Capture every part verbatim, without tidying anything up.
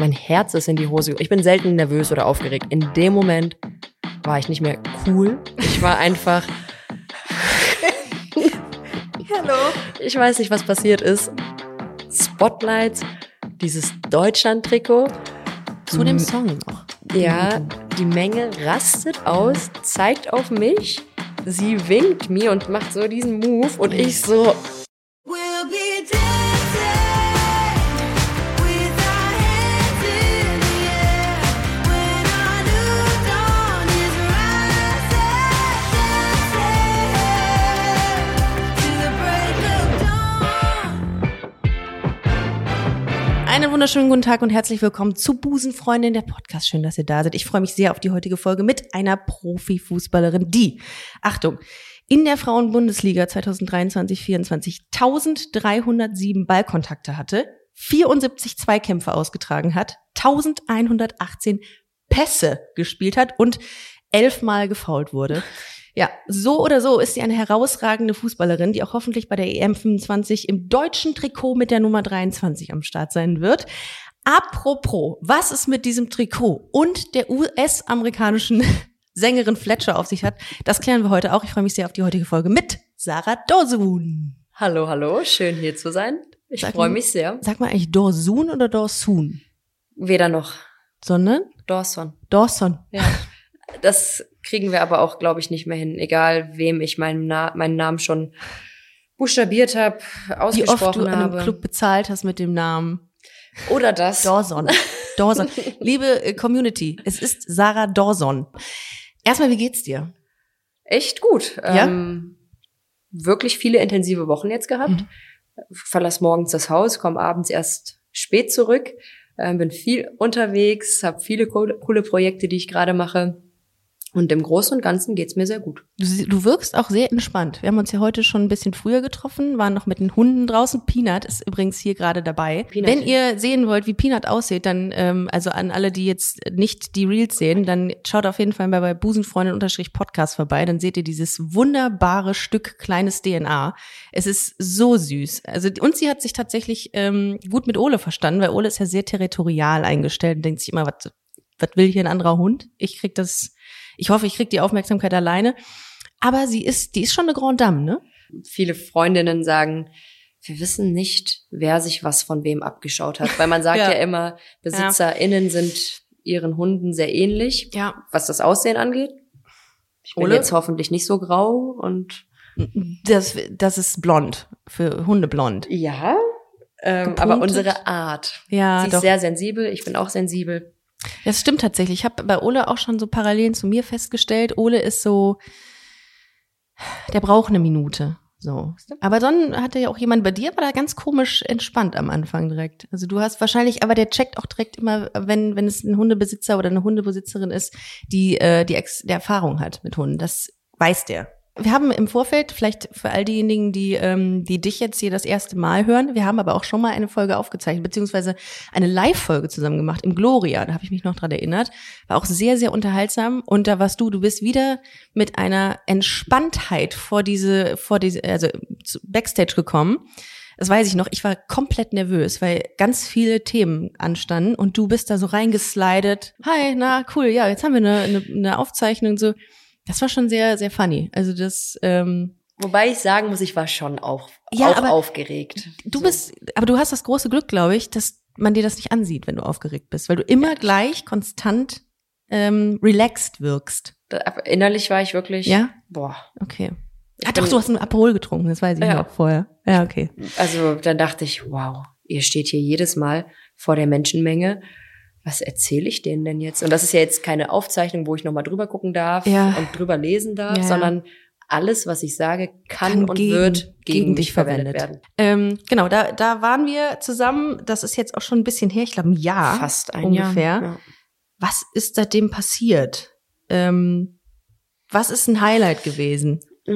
mein Herz ist in die Hose. Ich bin selten nervös oder aufgeregt. In dem Moment war ich nicht mehr cool. Ich war einfach... Hallo. Ich weiß nicht, was passiert ist. Spotlights, dieses Deutschland-Trikot. Zu dem Song noch. Ja, die Menge rastet aus, zeigt auf mich. Sie winkt mir und macht so diesen Move und ich so... We'll be dancing with our hands in the air when our new dawn is rising, dancing to the break of dawn. Einen wunderschönen guten Tag und herzlich willkommen zu Busenfreundin, der Podcast. Schön, dass ihr da seid. Ich freue mich sehr auf die heutige Folge mit einer Profifußballerin, die, Achtung, in der Frauenbundesliga zwanzig dreiundzwanzig vierundzwanzig dreizehnhundertsieben Ballkontakte hatte, vierundsiebzig Zweikämpfe ausgetragen hat, elfhundertachtzehn Pässe gespielt hat und elfmal gefoult wurde. Ja, so oder so ist sie eine herausragende Fußballerin, die auch hoffentlich bei der E M fünfundzwanzig im deutschen Trikot mit der Nummer dreiundzwanzig am Start sein wird. Apropos, was es mit diesem Trikot und der U S-amerikanischen Sängerin Fletcher auf sich hat, das klären wir heute auch. Ich freue mich sehr auf die heutige Folge mit Sarah Dorsun. Hallo, hallo, schön hier zu sein. Ich freue mich sehr. Sag mal eigentlich Dorsun oder Dorsun? Weder noch. Sondern? Dawson. Dawson. Ja. Das kriegen wir aber auch, glaube ich, nicht mehr hin. Egal, wem ich meinen, Na- meinen Namen schon buchstabiert habe, ausgesprochen Wie oft du habe. an einem Club bezahlt hast mit dem Namen. Oder das. Dawson. Dawson. Liebe äh, Community, es ist Sarah Dawson. Erstmal, wie geht's dir? Echt gut. Ja? Ähm, wirklich viele intensive Wochen jetzt gehabt. Mhm. Verlass morgens das Haus, komme abends erst spät zurück. Ähm, bin viel unterwegs, habe viele coole, coole Projekte, die ich gerade mache. Und im Großen und Ganzen geht's mir sehr gut. Du, du wirkst auch sehr entspannt. Wir haben uns ja heute schon ein bisschen früher getroffen, waren noch mit den Hunden draußen. Peanut ist übrigens hier gerade dabei. Peanut. Wenn ihr sehen wollt, wie Peanut aussieht, dann, ähm, also an alle, die jetzt nicht die Reels sehen, dann schaut auf jeden Fall bei, bei Busenfreundin-Podcast vorbei. Dann seht ihr dieses wunderbare Stück kleines D N A. Es ist so süß. Also und sie hat sich tatsächlich ähm, gut mit Ole verstanden, weil Ole ist ja sehr territorial eingestellt und denkt sich immer, was, was will hier ein anderer Hund? Ich krieg das... Ich hoffe, ich kriege die Aufmerksamkeit alleine. Aber sie ist, die ist schon eine Grande Dame, ne? Viele Freundinnen sagen, wir wissen nicht, wer sich was von wem abgeschaut hat. Weil man sagt ja. Ja. ja immer, BesitzerInnen sind ihren Hunden sehr ähnlich, Ja. was das Aussehen angeht. Ich bin Ole? jetzt hoffentlich nicht so grau und Das, das ist blond, für Hunde blond. ja, ähm, Gepunktet? aber unsere Art. Ja, Sie ist doch. sehr sensibel, ich bin auch sensibel. Das stimmt tatsächlich. Ich habe bei Ole auch schon so Parallelen zu mir festgestellt. Ole ist so, der braucht eine Minute. So. Aber dann hatte ja auch jemand bei dir, war da ganz komisch entspannt am Anfang direkt. Also du hast wahrscheinlich, aber der checkt auch direkt immer, wenn wenn es ein Hundebesitzer oder eine Hundebesitzerin ist, die äh, die, Ex- die Erfahrung hat mit Hunden. Das weiß der. Wir haben im Vorfeld, vielleicht für all diejenigen, die ähm, die dich jetzt hier das erste Mal hören, wir haben aber auch schon mal eine Folge aufgezeichnet, beziehungsweise eine Live-Folge zusammen gemacht im Gloria, da habe ich mich noch dran erinnert. War auch sehr, sehr unterhaltsam und da warst du, du bist wieder mit einer Entspanntheit vor diese, vor diese, also zu Backstage gekommen. Das weiß ich noch, ich war komplett nervös, weil ganz viele Themen anstanden und du bist da so reingeslidet. Hi, na cool, ja, jetzt haben wir eine, eine, eine Aufzeichnung so. Das war schon sehr, sehr funny. Also das, ähm, Wobei ich sagen muss, ich war schon auch, Ja, auch aber aufgeregt. du So. bist, aber du hast das große Glück, glaube ich, dass man dir das nicht ansieht, wenn du aufgeregt bist, weil du immer Ja. gleich konstant ähm, relaxed wirkst. Da, aber innerlich war ich wirklich, Ja? boah. Okay. Ich Ah, doch, bin- du hast einen Aperol getrunken, das weiß ich Ja. noch vorher. Ja, okay. Also dann dachte ich, wow, ihr steht hier jedes Mal vor der Menschenmenge. Was erzähle ich denen denn jetzt? Und das ist ja jetzt keine Aufzeichnung, wo ich nochmal drüber gucken darf Ja. und drüber lesen darf, Ja, ja. sondern alles, was ich sage, kann, Kann und gegen- wird gegen, gegen mich dich verwendet, verwendet. werden. Ähm, genau, da, da waren wir zusammen, das ist jetzt auch schon ein bisschen her, ich glaube ein Jahr. Fast ein ungefähr. Jahr. Ja. Was ist seitdem passiert? Ähm, was ist ein Highlight gewesen?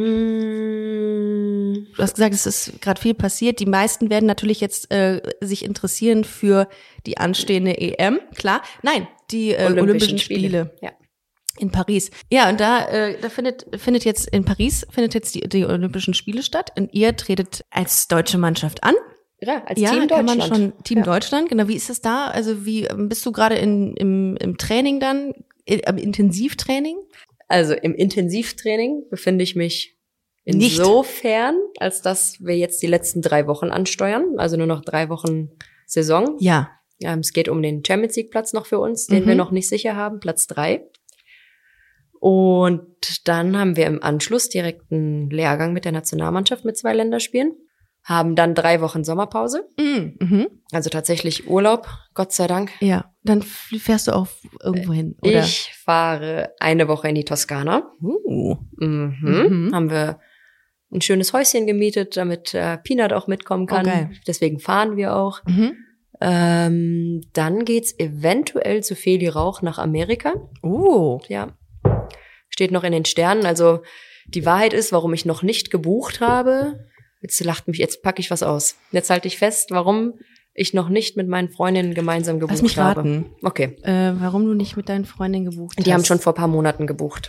Mm, Du hast gesagt, es ist gerade viel passiert. Die meisten werden natürlich jetzt äh, sich interessieren für die anstehende E M, klar. Nein, die äh, Olympischen, Spiele. Ja. In Paris. Ja, und da, äh, da findet, findet jetzt in Paris findet jetzt die, die Olympischen Spiele statt. Und ihr tretet als deutsche Mannschaft an. Ja, als Ja, Team kann Deutschland. man schon Team Ja. Deutschland, genau. Wie ist es da? Also wie ähm, bist du gerade in, im, im Training dann, im Intensivtraining? Also im Intensivtraining befinde ich mich Nicht. insofern, als dass wir jetzt die letzten drei Wochen ansteuern, also nur noch drei Wochen Saison. Ja. Ja, es geht um den Champions League Platz noch für uns, den Mhm. wir noch nicht sicher haben, Platz drei. Und dann haben wir im Anschluss direkt einen Lehrgang mit der Nationalmannschaft mit zwei Länderspielen, haben dann drei Wochen Sommerpause, Mhm. Mhm. also tatsächlich Urlaub, Gott sei Dank. Ja, dann f- fährst du auch irgendwo hin, oder? Ich fahre eine Woche in die Toskana. Uh. Mhm. Mhm. Haben wir ein schönes Häuschen gemietet, damit äh, Peanut auch mitkommen kann. Oh, geil. Deswegen fahren wir auch. Mhm. Ähm, dann geht's eventuell zu Feli Rauch nach Amerika. Oh. Ja, steht noch in den Sternen. Also die Wahrheit ist, warum ich noch nicht gebucht habe. Jetzt lacht mich, jetzt packe ich was aus. Jetzt halte ich fest, warum ich noch nicht mit meinen Freundinnen gemeinsam gebucht Lass mich habe. raten. Okay. Äh, warum du nicht mit deinen Freundinnen gebucht hast? Die haben schon vor ein paar Monaten gebucht.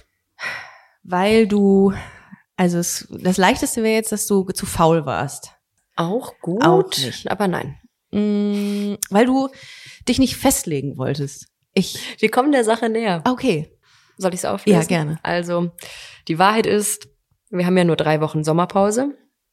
Weil du, also es, das Leichteste wäre jetzt, dass du zu faul warst. Auch gut, Auch nicht. aber nein. Mm, weil du dich nicht festlegen wolltest. Ich, Wir kommen der Sache näher. okay. Soll ich es auflösen? Ja, gerne. Also, die Wahrheit ist, wir haben ja nur drei Wochen Sommerpause.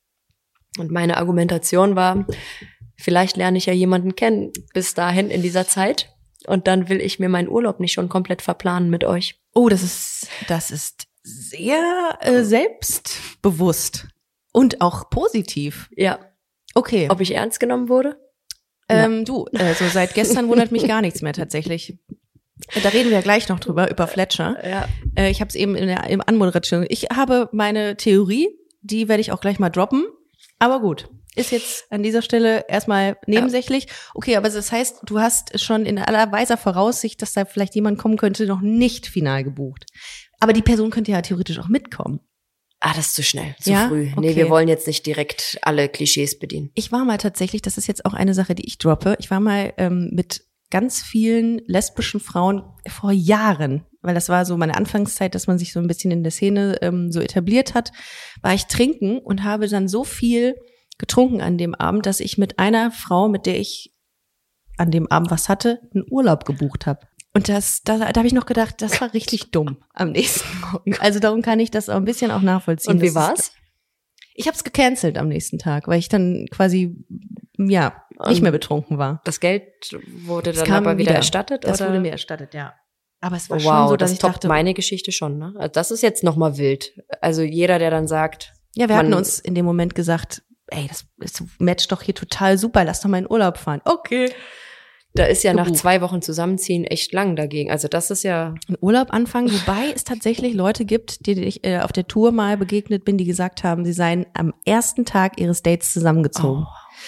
Und meine Argumentation war, vielleicht lerne ich ja jemanden kennen bis dahin in dieser Zeit. Und dann will ich mir meinen Urlaub nicht schon komplett verplanen mit euch. Oh, das ist, das ist sehr äh, selbstbewusst und auch positiv. Ja. Okay. Ob ich ernst genommen wurde? Ähm, du, also seit gestern wundert mich gar nichts mehr tatsächlich. Da reden wir ja gleich noch drüber, über Fletcher. Ja. Äh, ich habe es eben in der im Anmoderation. Ich habe meine Theorie, die werde ich auch gleich mal droppen. Aber gut, ist jetzt an dieser Stelle erstmal nebensächlich. Okay, aber das heißt, du hast schon in aller weiser Voraussicht, dass da vielleicht jemand kommen könnte, noch nicht final gebucht. Aber die Person könnte ja theoretisch auch mitkommen. Ah, das ist zu schnell, zu Ja? früh. Nee, Okay. wir wollen jetzt nicht direkt alle Klischees bedienen. Ich war mal tatsächlich, das ist jetzt auch eine Sache, die ich droppe, ich war mal ähm, mit ganz vielen lesbischen Frauen vor Jahren, weil das war so meine Anfangszeit, dass man sich so ein bisschen in der Szene ähm, so etabliert hat, war ich trinken und habe dann so viel getrunken an dem Abend, dass ich mit einer Frau, mit der ich an dem Abend was hatte, einen Urlaub gebucht habe. Und das, da, da habe ich noch gedacht, das war richtig dumm am nächsten Morgen. Also darum kann ich das auch ein bisschen auch nachvollziehen. Und wie Das war's? ist- Ich habe es gecancelt am nächsten Tag, weil ich dann quasi ja nicht Und mehr betrunken war. Das Geld wurde Es dann kam aber wieder, wieder. erstattet? Das oder? wurde mir erstattet, ja. Aber es war Oh, schon wow, so, dass das ich toppt dachte, meine Geschichte schon, ne? Also das ist jetzt nochmal wild. Also jeder, der dann sagt, ja, wir hatten man- uns in dem Moment gesagt, ey, das, das matcht doch hier total super, lass doch mal in Urlaub fahren. Okay. da ist ja nach Gebucht. zwei Wochen Zusammenziehen echt lang dagegen. Also das ist ja, In Urlaub anfangen, wobei es tatsächlich Leute gibt, denen ich äh, auf der Tour mal begegnet bin, die gesagt haben, sie seien am ersten Tag ihres Dates zusammengezogen.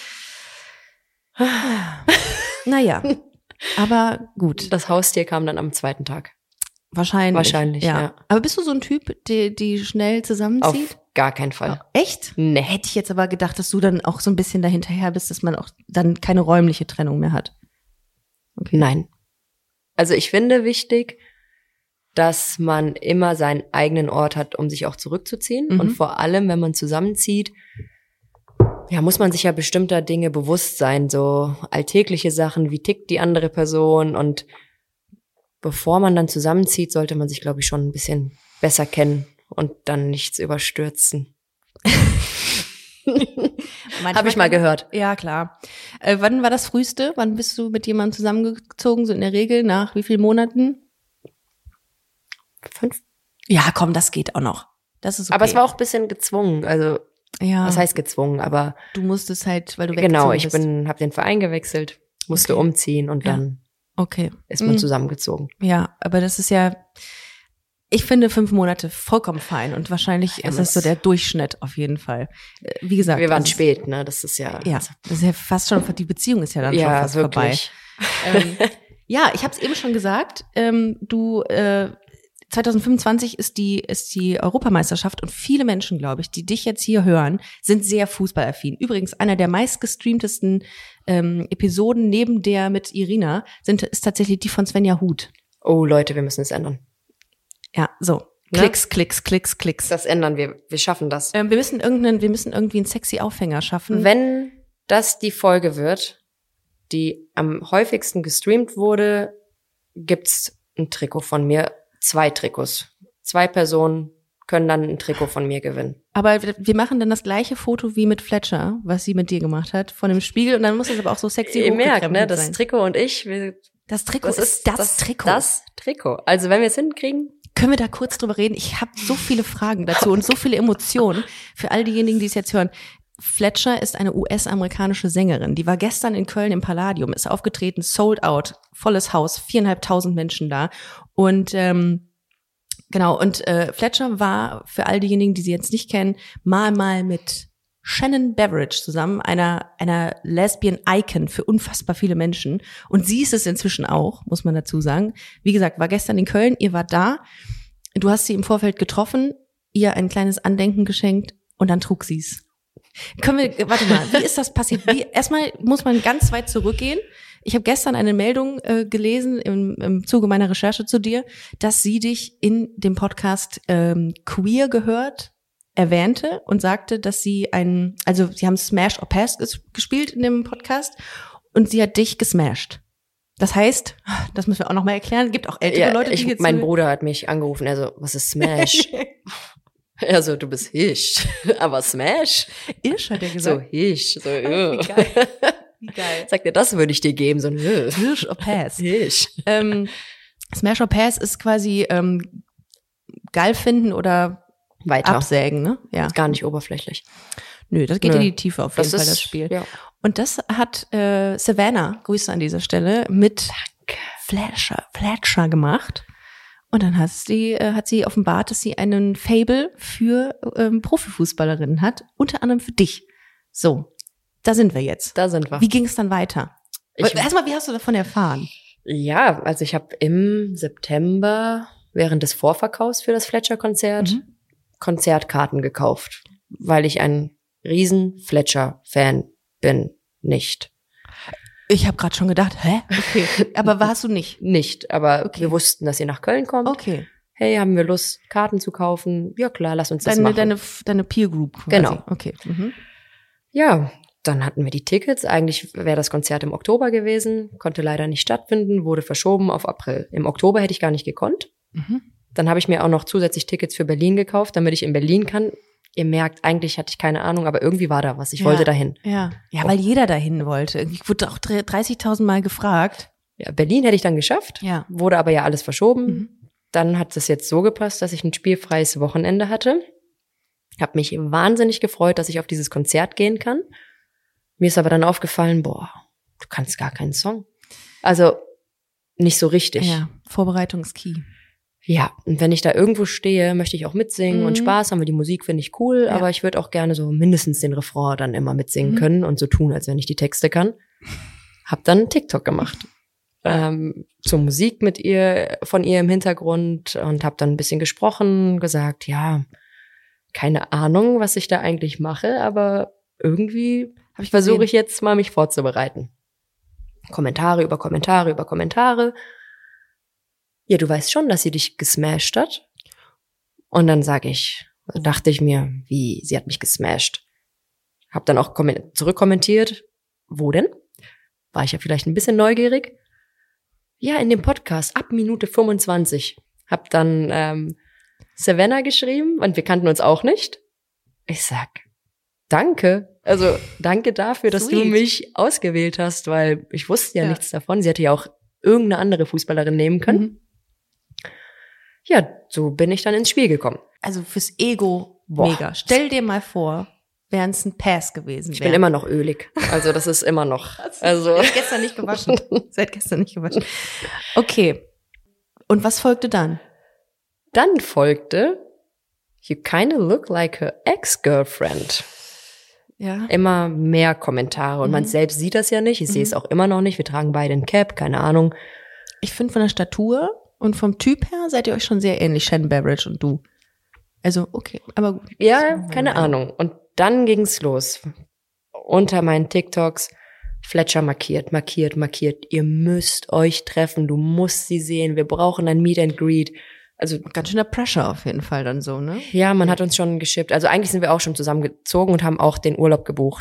Oh. Naja, aber gut, das Haustier kam dann am zweiten Tag. wahrscheinlich. Wahrscheinlich, ja. Aber bist du so ein Typ, die, die schnell zusammenzieht? Auf gar keinen Fall. Echt? Nee. Hätte ich jetzt aber gedacht, dass du dann auch so ein bisschen dahinterher bist, dass man auch dann keine räumliche Trennung mehr hat. Okay. Nein. Also ich finde wichtig, dass man immer seinen eigenen Ort hat, um sich auch zurückzuziehen. Mhm. Und vor allem, wenn man zusammenzieht, ja, muss man sich ja bestimmter Dinge bewusst sein, so alltägliche Sachen, wie tickt die andere Person. Und bevor man dann zusammenzieht, sollte man sich, glaube ich, schon ein bisschen besser kennen und dann nichts überstürzen. Habe ich mal gehört. Ja, klar. Äh, wann war das früheste? Wann bist du mit jemandem zusammengezogen? So in der Regel nach wie vielen Monaten? Fünf. Ja, komm, das geht auch noch. Das ist okay. Aber es war auch ein bisschen gezwungen. Also, ja, was heißt gezwungen? Aber du musstest halt, weil du weggezogen genau, ich bist. bin, habe den Verein gewechselt, musste Okay. umziehen und Ja. dann Okay. ist man Mhm. zusammengezogen. Ja, aber das ist ja, ich finde fünf Monate vollkommen fein und wahrscheinlich Ja, ist das so das- der Durchschnitt auf jeden Fall. Äh, Wie gesagt. Wir waren das ist- spät, ne? Das ist ja, Ja, das ist ja fast schon, die Beziehung ist ja dann schon ja, fast wirklich. vorbei. Ähm, ja, ich habe es eben schon gesagt. Ähm, du, äh, zwanzig fünfundzwanzig ist die ist die Europameisterschaft und viele Menschen, glaube ich, die dich jetzt hier hören, sind sehr fußballaffin. Übrigens einer der meistgestreamtesten ähm, Episoden neben der mit Irina sind ist tatsächlich die von Svenja Huth. Oh Leute, wir müssen es ändern. Ja, so Ne? Klicks, Klicks, Klicks, Klicks. Das ändern wir. Wir schaffen das. Ähm, wir müssen irgendeinen, wir müssen irgendwie einen sexy Aufhänger schaffen. Wenn das die Folge wird, die am häufigsten gestreamt wurde, gibt's ein Trikot von mir, zwei Trikots. Zwei Personen können dann ein Trikot von mir gewinnen. Aber wir wir machen dann das gleiche Foto wie mit Fletcher, was sie mit dir gemacht hat, von dem Spiegel. Und dann muss es aber auch so sexy Ihr merkt, hochgekrempelt ne, das sein. Trikot und ich, wir, Das Trikot das ist das, Trikot. Das Trikot. Also wenn wir es hinkriegen, Können wir da kurz drüber reden? Ich habe so viele Fragen dazu und so viele Emotionen für all diejenigen, die es jetzt hören. Fletcher ist eine U S-amerikanische Sängerin. Die war gestern in Köln im Palladium, ist aufgetreten, sold out, volles Haus, viereinhalbtausend Menschen da. Und ähm, genau, und äh, Fletcher war, für all diejenigen, die sie jetzt nicht kennen, mal mal mit Shannon Beveridge zusammen, einer einer Lesbian Icon für unfassbar viele Menschen. Und sie ist es inzwischen auch, muss man dazu sagen. Wie gesagt, war gestern in Köln, ihr wart da. Du hast sie im Vorfeld getroffen, ihr ein kleines Andenken geschenkt und dann trug sie's. Können wir, warte mal, wie ist das passiert? Wie, erstmal muss man ganz weit zurückgehen. Ich habe gestern eine Meldung äh, gelesen im, im Zuge meiner Recherche zu dir, dass sie dich in dem Podcast ähm, Queer gehört erwähnte und sagte, dass sie einen, also sie haben Smash or Pass ges- gespielt in dem Podcast und sie hat dich gesmashed. Das heißt, das müssen wir auch noch mal erklären, es gibt auch ältere ja, Leute, die ich, jetzt mein Bruder hat mich angerufen, also, was ist Smash? Also, du bist Hisch, aber Smash? Isch, hat er So gesagt. Hisch, so, Wie ja. geil. Wie geil. Sagt er, das würde ich dir geben, so ein Hisch. Hirsch or Pass. Hisch. ähm, Smash or Pass ist quasi ähm, geil finden oder Weiter. absägen, ne? Ja. Gar nicht oberflächlich. Nö, das geht Nö. in die Tiefe auf jeden Das Fall, ist, das Spiel. ja. Und das hat äh, Savannah, Grüße an dieser Stelle, mit Fletcher, Fletcher gemacht. Und dann hat sie, äh, hat sie offenbart, dass sie einen Fable für ähm, Profifußballerinnen hat, unter anderem für dich. So, da sind wir jetzt. Da sind wir. Wie ging es dann weiter? Ich- Erstmal, wie hast du davon erfahren? Ja, also ich habe im September während des Vorverkaufs für das Fletcher-Konzert Mhm. Konzertkarten gekauft, weil ich ein riesen Fletcher-Fan bin. Nicht. Ich habe gerade schon gedacht, hä? Okay, aber warst du nicht? Nicht, aber Okay. wir wussten, dass ihr nach Köln kommt. Okay, Hey, haben wir Lust, Karten zu kaufen? Ja klar, lass uns das deine, machen. deine, deine Peer Group. Quasi. Genau. Okay. Mhm. Ja, dann hatten wir die Tickets. Eigentlich wäre das Konzert im Oktober gewesen, konnte leider nicht stattfinden, wurde verschoben auf April. Im Oktober hätte ich gar nicht gekonnt. Mhm. Dann habe ich mir auch noch zusätzlich Tickets für Berlin gekauft, damit ich in Berlin kann. Ihr merkt, eigentlich hatte ich keine Ahnung, aber irgendwie war da was. Ich Ja. wollte dahin. Ja, ja, weil jeder dahin wollte. Ich wurde auch dreißigtausend Mal gefragt. Ja, Berlin hätte ich dann geschafft, Ja. wurde aber ja alles verschoben. Mhm. Dann hat es jetzt so gepasst, dass ich ein spielfreies Wochenende hatte. Hab mich wahnsinnig gefreut, dass ich auf dieses Konzert gehen kann. Mir ist aber dann aufgefallen, boah, du kannst gar keinen Song. Also nicht so richtig. Ja, Vorbereitungskey. Ja, und wenn ich da irgendwo stehe, möchte ich auch mitsingen Mhm. und Spaß haben, weil die Musik finde ich cool, Ja. aber ich würde auch gerne so mindestens den Refrain dann immer mitsingen Mhm. können und so tun, als wenn ich die Texte kann. Hab dann einen TikTok gemacht. Ähm, zur Musik mit ihr, von ihr im Hintergrund und hab dann ein bisschen gesprochen, gesagt, ja, keine Ahnung, was ich da eigentlich mache, aber irgendwie Hab ich versuche gesehen. ich jetzt mal, mich vorzubereiten. Kommentare über Kommentare über Kommentare. Ja, du weißt schon, dass sie dich gesmashed hat. Und dann sage ich, dachte ich mir, wie, sie hat mich gesmashed. Hab dann auch kommen- zurückkommentiert, wo denn? War ich ja vielleicht ein bisschen neugierig. Ja, in dem Podcast ab Minute fünfundzwanzig. Hab dann ähm, Savannah geschrieben und wir kannten uns auch nicht. Ich sag, danke. Also danke dafür, dass du Sweet. mich ausgewählt hast, weil ich wusste ja, Ja. nichts davon. Sie hätte ja auch irgendeine andere Fußballerin nehmen können. Mhm. Ja, so bin ich dann ins Spiel gekommen. Also fürs Ego Boah. mega. Stell dir mal vor, wären es ein Pass gewesen. Ich bin immer noch ölig. Also das ist immer noch. Also Seit gestern nicht gewaschen. Seit gestern nicht gewaschen. Okay. Und was folgte dann? dann folgte You kinda look like her ex-girlfriend. Ja. Immer mehr Kommentare und man Mhm. selbst sieht das ja nicht. Ich sehe Mhm. es auch immer noch nicht. Wir tragen beide ein Cap, keine Ahnung. Ich finde von der Statur und vom Typ her seid ihr euch schon sehr ähnlich, Shannon Beveridge und du. Also, okay, aber gut. Ja, Das- keine Ahnung. Und dann ging's los. Unter meinen TikToks Fletcher markiert, markiert, markiert. Ihr müsst euch treffen. Du musst sie sehen. Wir brauchen ein Meet and Greet. Also Ganz schöner Pressure auf jeden Fall dann so, ne? ja, man hat uns schon geschippt. Also eigentlich sind wir auch schon zusammengezogen und haben auch den Urlaub gebucht.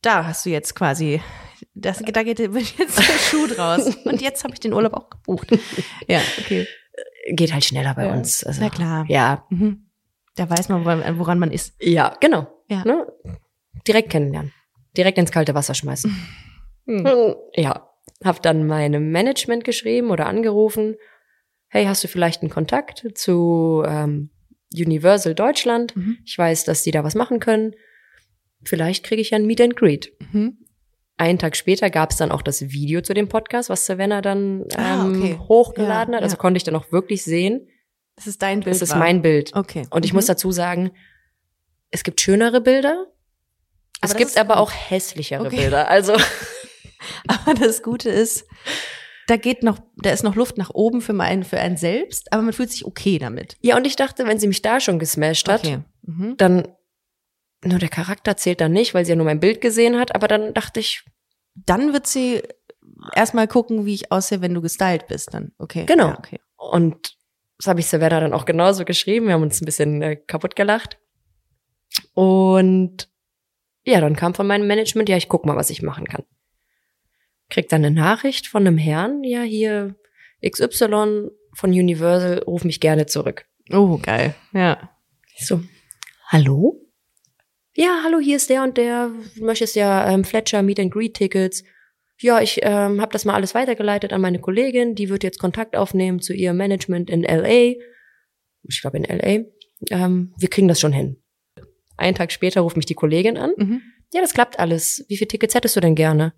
da hast du jetzt quasi, das, da geht wird jetzt der Schuh draus. Und jetzt habe ich den Urlaub auch gebucht. Ja, okay. Geht halt schneller bei Ja. uns. Also, Na klar. Ja, Mhm. Da weiß man, woran, woran man ist. ja, genau. Ja. Ne? Direkt kennenlernen. Direkt ins kalte Wasser schmeißen. Hm. Ja, hab dann meinem Management geschrieben oder angerufen. Hey, hast du vielleicht einen Kontakt zu ähm, Universal Deutschland? Mhm. Ich weiß, dass die da was machen können. Vielleicht kriege ich ja ein Meet and Greet. Mhm. Einen Tag später gab es dann auch das Video zu dem Podcast, was Savannah dann Ah, ähm, okay. hochgeladen Ja, hat. Also ja. konnte ich dann auch wirklich sehen. Das ist dein Bild. Das ist war. mein Bild. Okay. Und ich Mhm. muss dazu sagen, es gibt schönere Bilder. Aber Es das gibt ist aber gut. auch hässlichere Okay. Bilder. Also Aber das Gute ist, da geht noch, da ist noch Luft nach oben für einen, für einen selbst, aber man fühlt sich okay damit. ja, und ich dachte, wenn sie mich da schon gesmashed hat, Okay. Mhm. dann nur der Charakter zählt dann nicht, weil sie ja nur mein Bild gesehen hat. Aber dann dachte ich, Dann wird sie erstmal gucken, wie ich aussehe, wenn du gestylt bist dann. Okay. Genau. Ja, okay. und das habe ich Savannah dann auch genauso geschrieben. Wir haben uns ein bisschen äh, kaputt gelacht. Und ja, dann kam von meinem Management, ja, ich guck mal, was ich machen kann. Krieg dann eine Nachricht von einem Herrn, ja, hier X Y von Universal, ruf mich gerne zurück. Oh, geil. Ja. Ich so, hallo? Ja, hallo, hier ist der und der. Du möchtest ja ähm, Fletcher Meet and Greet Tickets. Ja, ich ähm, habe das mal alles weitergeleitet an meine Kollegin. Die wird jetzt Kontakt aufnehmen zu ihrem Management in L A. Ich glaube in L A. Ähm, wir kriegen das schon hin. Einen Tag später ruft mich die Kollegin an. Mhm. Ja, das klappt alles. Wie viele Tickets hättest du denn gerne?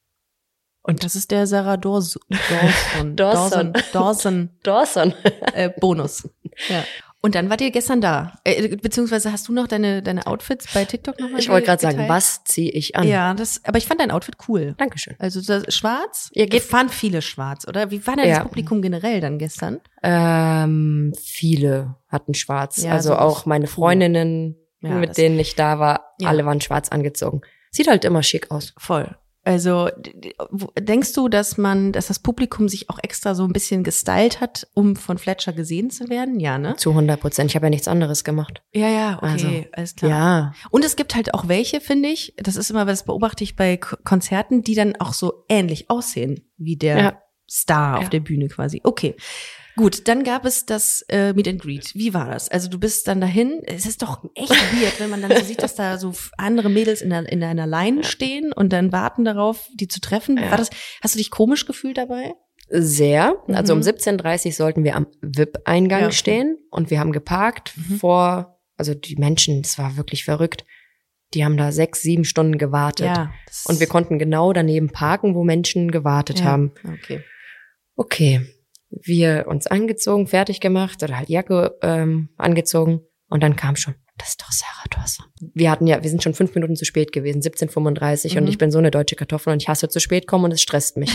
Und das ist der Sarah Dawson. Dawson. Dawson. Dawson. Dawson. Äh, Bonus. Ja. Und dann wart ihr gestern da. Äh, beziehungsweise hast du noch deine, deine Outfits bei TikTok nochmal Ich wollte gerade sagen, geteilt? was ziehe ich an? Ja, das, aber ich fand dein Outfit cool. Dankeschön. Also das schwarz? Ihr geht- Es waren viele schwarz, oder? Wie war denn Ja. das Publikum generell dann gestern? Ähm, viele hatten schwarz. Ja, also so auch meine cool. Freundinnen, Ja, mit das- denen ich da war, Ja. alle waren schwarz angezogen. Sieht halt immer schick aus. Voll. Also d- d- wo- denkst du, dass man, dass das Publikum sich auch extra so ein bisschen gestylt hat, um von Fletcher gesehen zu werden? Ja, ne? Zu hundert Prozent. Ich habe ja nichts anderes gemacht. Ja, ja, okay, Also, alles klar. Ja. Und es gibt halt auch welche, finde ich, das ist immer, das beobachte ich bei K- Konzerten, die dann auch so ähnlich aussehen wie der Ja. Star auf Ja. der Bühne quasi. Okay. Gut, dann gab es das äh, Meet and Greet. Wie war das? Also du bist dann dahin. Es ist doch echt weird, wenn man dann so sieht, dass da so f- andere Mädels in, der, in einer Line stehen und dann warten darauf, die zu treffen. Ja. War das? Hast du dich komisch gefühlt dabei? Sehr. Also Mhm. um siebzehn Uhr dreißig sollten wir am V I P-Eingang Ja, okay. stehen und wir haben geparkt Mhm. vor, also die Menschen, das war wirklich verrückt. Die haben da sechs, sieben Stunden gewartet. das- Und wir konnten genau daneben parken, wo Menschen gewartet ja. haben. Okay. Okay, wir uns angezogen, fertig gemacht oder halt Jacke ähm, angezogen und dann kam schon, das ist doch Sarah Dawson. Wir hatten ja, wir sind schon fünf Minuten zu spät gewesen, siebzehn Uhr fünfunddreißig Mhm. und ich bin so eine deutsche Kartoffel und ich hasse zu spät kommen und es stresst mich.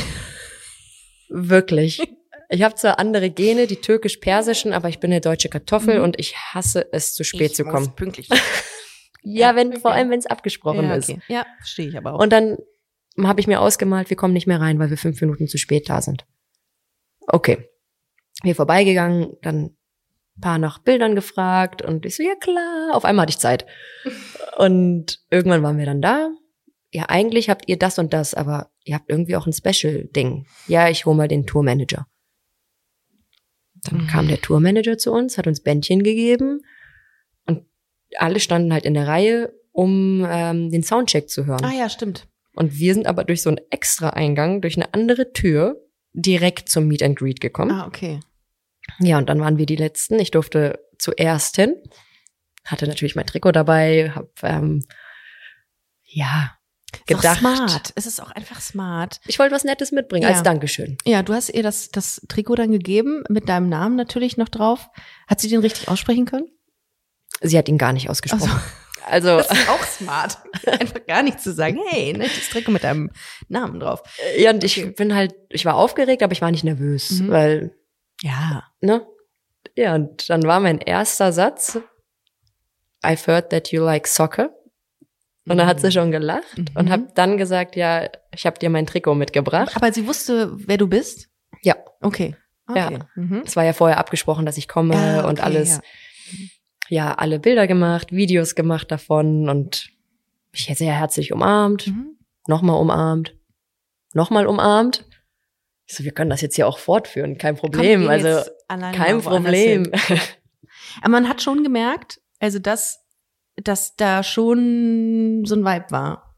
Wirklich. Ich habe zwar andere Gene, die türkisch-persischen, aber ich bin eine deutsche Kartoffel Mhm. und ich hasse es, zu spät Ich zu muss kommen. Pünktlich. Ja, Ja, wenn okay. vor allem, wenn es abgesprochen ja, ist. okay. Ja, verstehe ich aber auch. Und dann habe ich mir ausgemalt, wir kommen nicht mehr rein, weil wir fünf Minuten zu spät da sind. Okay. Wir vorbeigegangen, dann ein paar nach Bildern gefragt und ich so, ja klar, auf einmal hatte ich Zeit. Und irgendwann waren wir dann da. Ja, eigentlich habt ihr das und das, aber ihr habt irgendwie auch ein Special-Ding. Ja, ich hole mal den Tourmanager. Dann Mhm. kam der Tourmanager zu uns, hat uns Bändchen gegeben und alle standen halt in der Reihe, um ähm, den Soundcheck zu hören. ah ja, stimmt. Und wir sind aber durch so einen extra Eingang, durch eine andere Tür, direkt zum Meet and Greet gekommen. Ah, okay. Ja, und dann waren wir die Letzten. Ich durfte zuerst hin, hatte natürlich mein Trikot dabei, hab, ähm, ja, Ist auch gedacht. smart. Es ist auch einfach smart. Ich wollte was Nettes mitbringen, Ja. als Dankeschön. Ja, du hast ihr das, das Trikot dann gegeben, mit deinem Namen natürlich noch drauf. Hat sie den richtig aussprechen können? Sie hat ihn gar nicht ausgesprochen. Ach Also, Das ist auch smart. Einfach gar nicht zu sagen, hey, ne, das Trikot mit deinem Namen drauf. ja, und ich Okay. bin halt, ich war aufgeregt, aber ich war nicht nervös, Mhm. weil, Ja. ne? Ja, und dann war mein erster Satz, I've heard that you like soccer. Und dann hat sie schon gelacht Mhm. und hat dann gesagt, ja, ich habe dir mein Trikot mitgebracht. Aber sie wusste, wer du bist? Ja. Okay. okay. Ja. Mhm. Es war ja vorher abgesprochen, dass ich komme Ah, und okay, alles. ja. Ja. alle Bilder gemacht, Videos gemacht davon und mich sehr herzlich umarmt, Mhm. nochmal umarmt, nochmal umarmt. Ich so, wir können das jetzt hier auch fortführen, kein Komm, Problem, wir gehen also jetzt alleine kein mal woanders Problem. hin. Aber man hat schon gemerkt, also dass, dass da schon so ein Vibe war.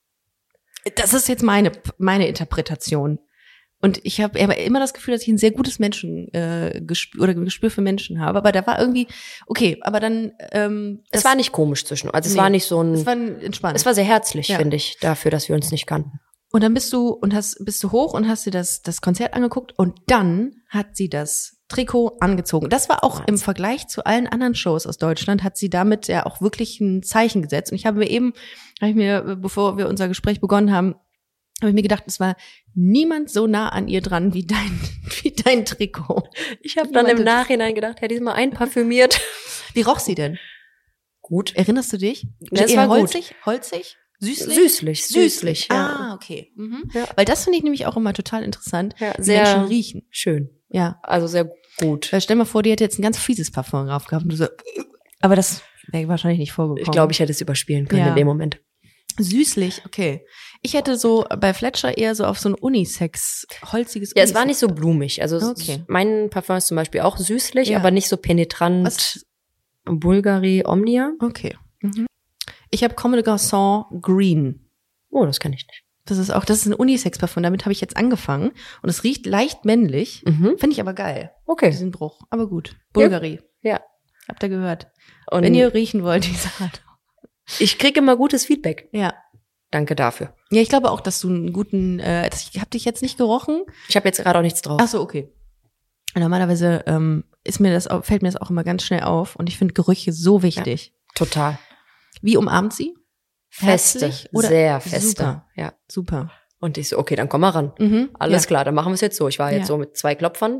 Das ist jetzt meine, meine Interpretation. Und ich habe aber immer das Gefühl, dass ich ein sehr gutes Menschen äh, Gespür oder Gespür für Menschen habe. Aber da war irgendwie, okay, aber dann ähm, Es war nicht komisch zwischen, also es Nee, war nicht so ein, es war entspannt. es war sehr herzlich, Ja. finde ich, dafür, dass wir uns nicht kannten. Und dann bist du und hast bist du hoch und hast dir das das Konzert angeguckt und dann hat sie das Trikot angezogen. Das war auch im Vergleich zu allen anderen Shows aus Deutschland, hat sie damit ja auch wirklich ein Zeichen gesetzt. Und ich habe mir eben, habe ich mir, bevor wir unser Gespräch begonnen haben, habe ich mir gedacht, es war niemand so nah an ihr dran wie dein wie dein Trikot. Ich habe dann Niemand im hat- Nachhinein gedacht, ja, diesmal einparfümiert. Wie roch sie denn? Gut. Erinnerst du dich? Ja, es Eher war gut. holzig, holzig, süßlich. Süßlich, süßlich, ja. Ah, okay. Mhm. Ja. Weil das finde ich nämlich auch immer total interessant. Ja, wie sehr Menschen riechen. schön. Ja. Also sehr gut. Weil stell mal vor, die hätte jetzt ein ganz fieses Parfum drauf gehabt. Und du so, aber das wäre wahrscheinlich nicht vorgekommen. Ich glaube, ich hätte es überspielen können Ja. in dem Moment. Süßlich, okay. Ich hätte so bei Fletcher eher so auf so ein Unisex, holziges Ja, es war Unisex- nicht so blumig. Also es- Okay. mein Parfum ist zum Beispiel auch süßlich, Ja. aber nicht so penetrant. Was? Bulgari Omnia. Okay. Mhm. Ich habe Comme des Garçons Green. Oh, das kann ich nicht. Das ist auch, das ist ein Unisex-Parfum. Damit habe ich jetzt angefangen. Und es riecht leicht männlich. Mhm. Finde ich aber geil, Okay. diesen Bruch. Aber gut. Bulgari. Ja. Habt ihr gehört. Und Wenn ihr riechen wollt, diese Art. ich kriege immer gutes Feedback. Ja. Danke dafür. Ja, ich glaube auch, dass du einen guten, äh, ich habe dich jetzt nicht gerochen. Ich habe jetzt gerade auch nichts drauf. Ach so, okay. Normalerweise ähm, ist mir das, au- fällt mir das auch immer ganz schnell auf und ich finde Gerüche so wichtig. Total. Wie umarmt sie? Feste. Herzlich oder- Sehr feste. Super. Ja. Super. Und ich so, okay, dann komm mal ran. Mhm. Alles ja. klar, dann machen wir es jetzt so. Ich war jetzt Ja. so mit zwei Klopfern.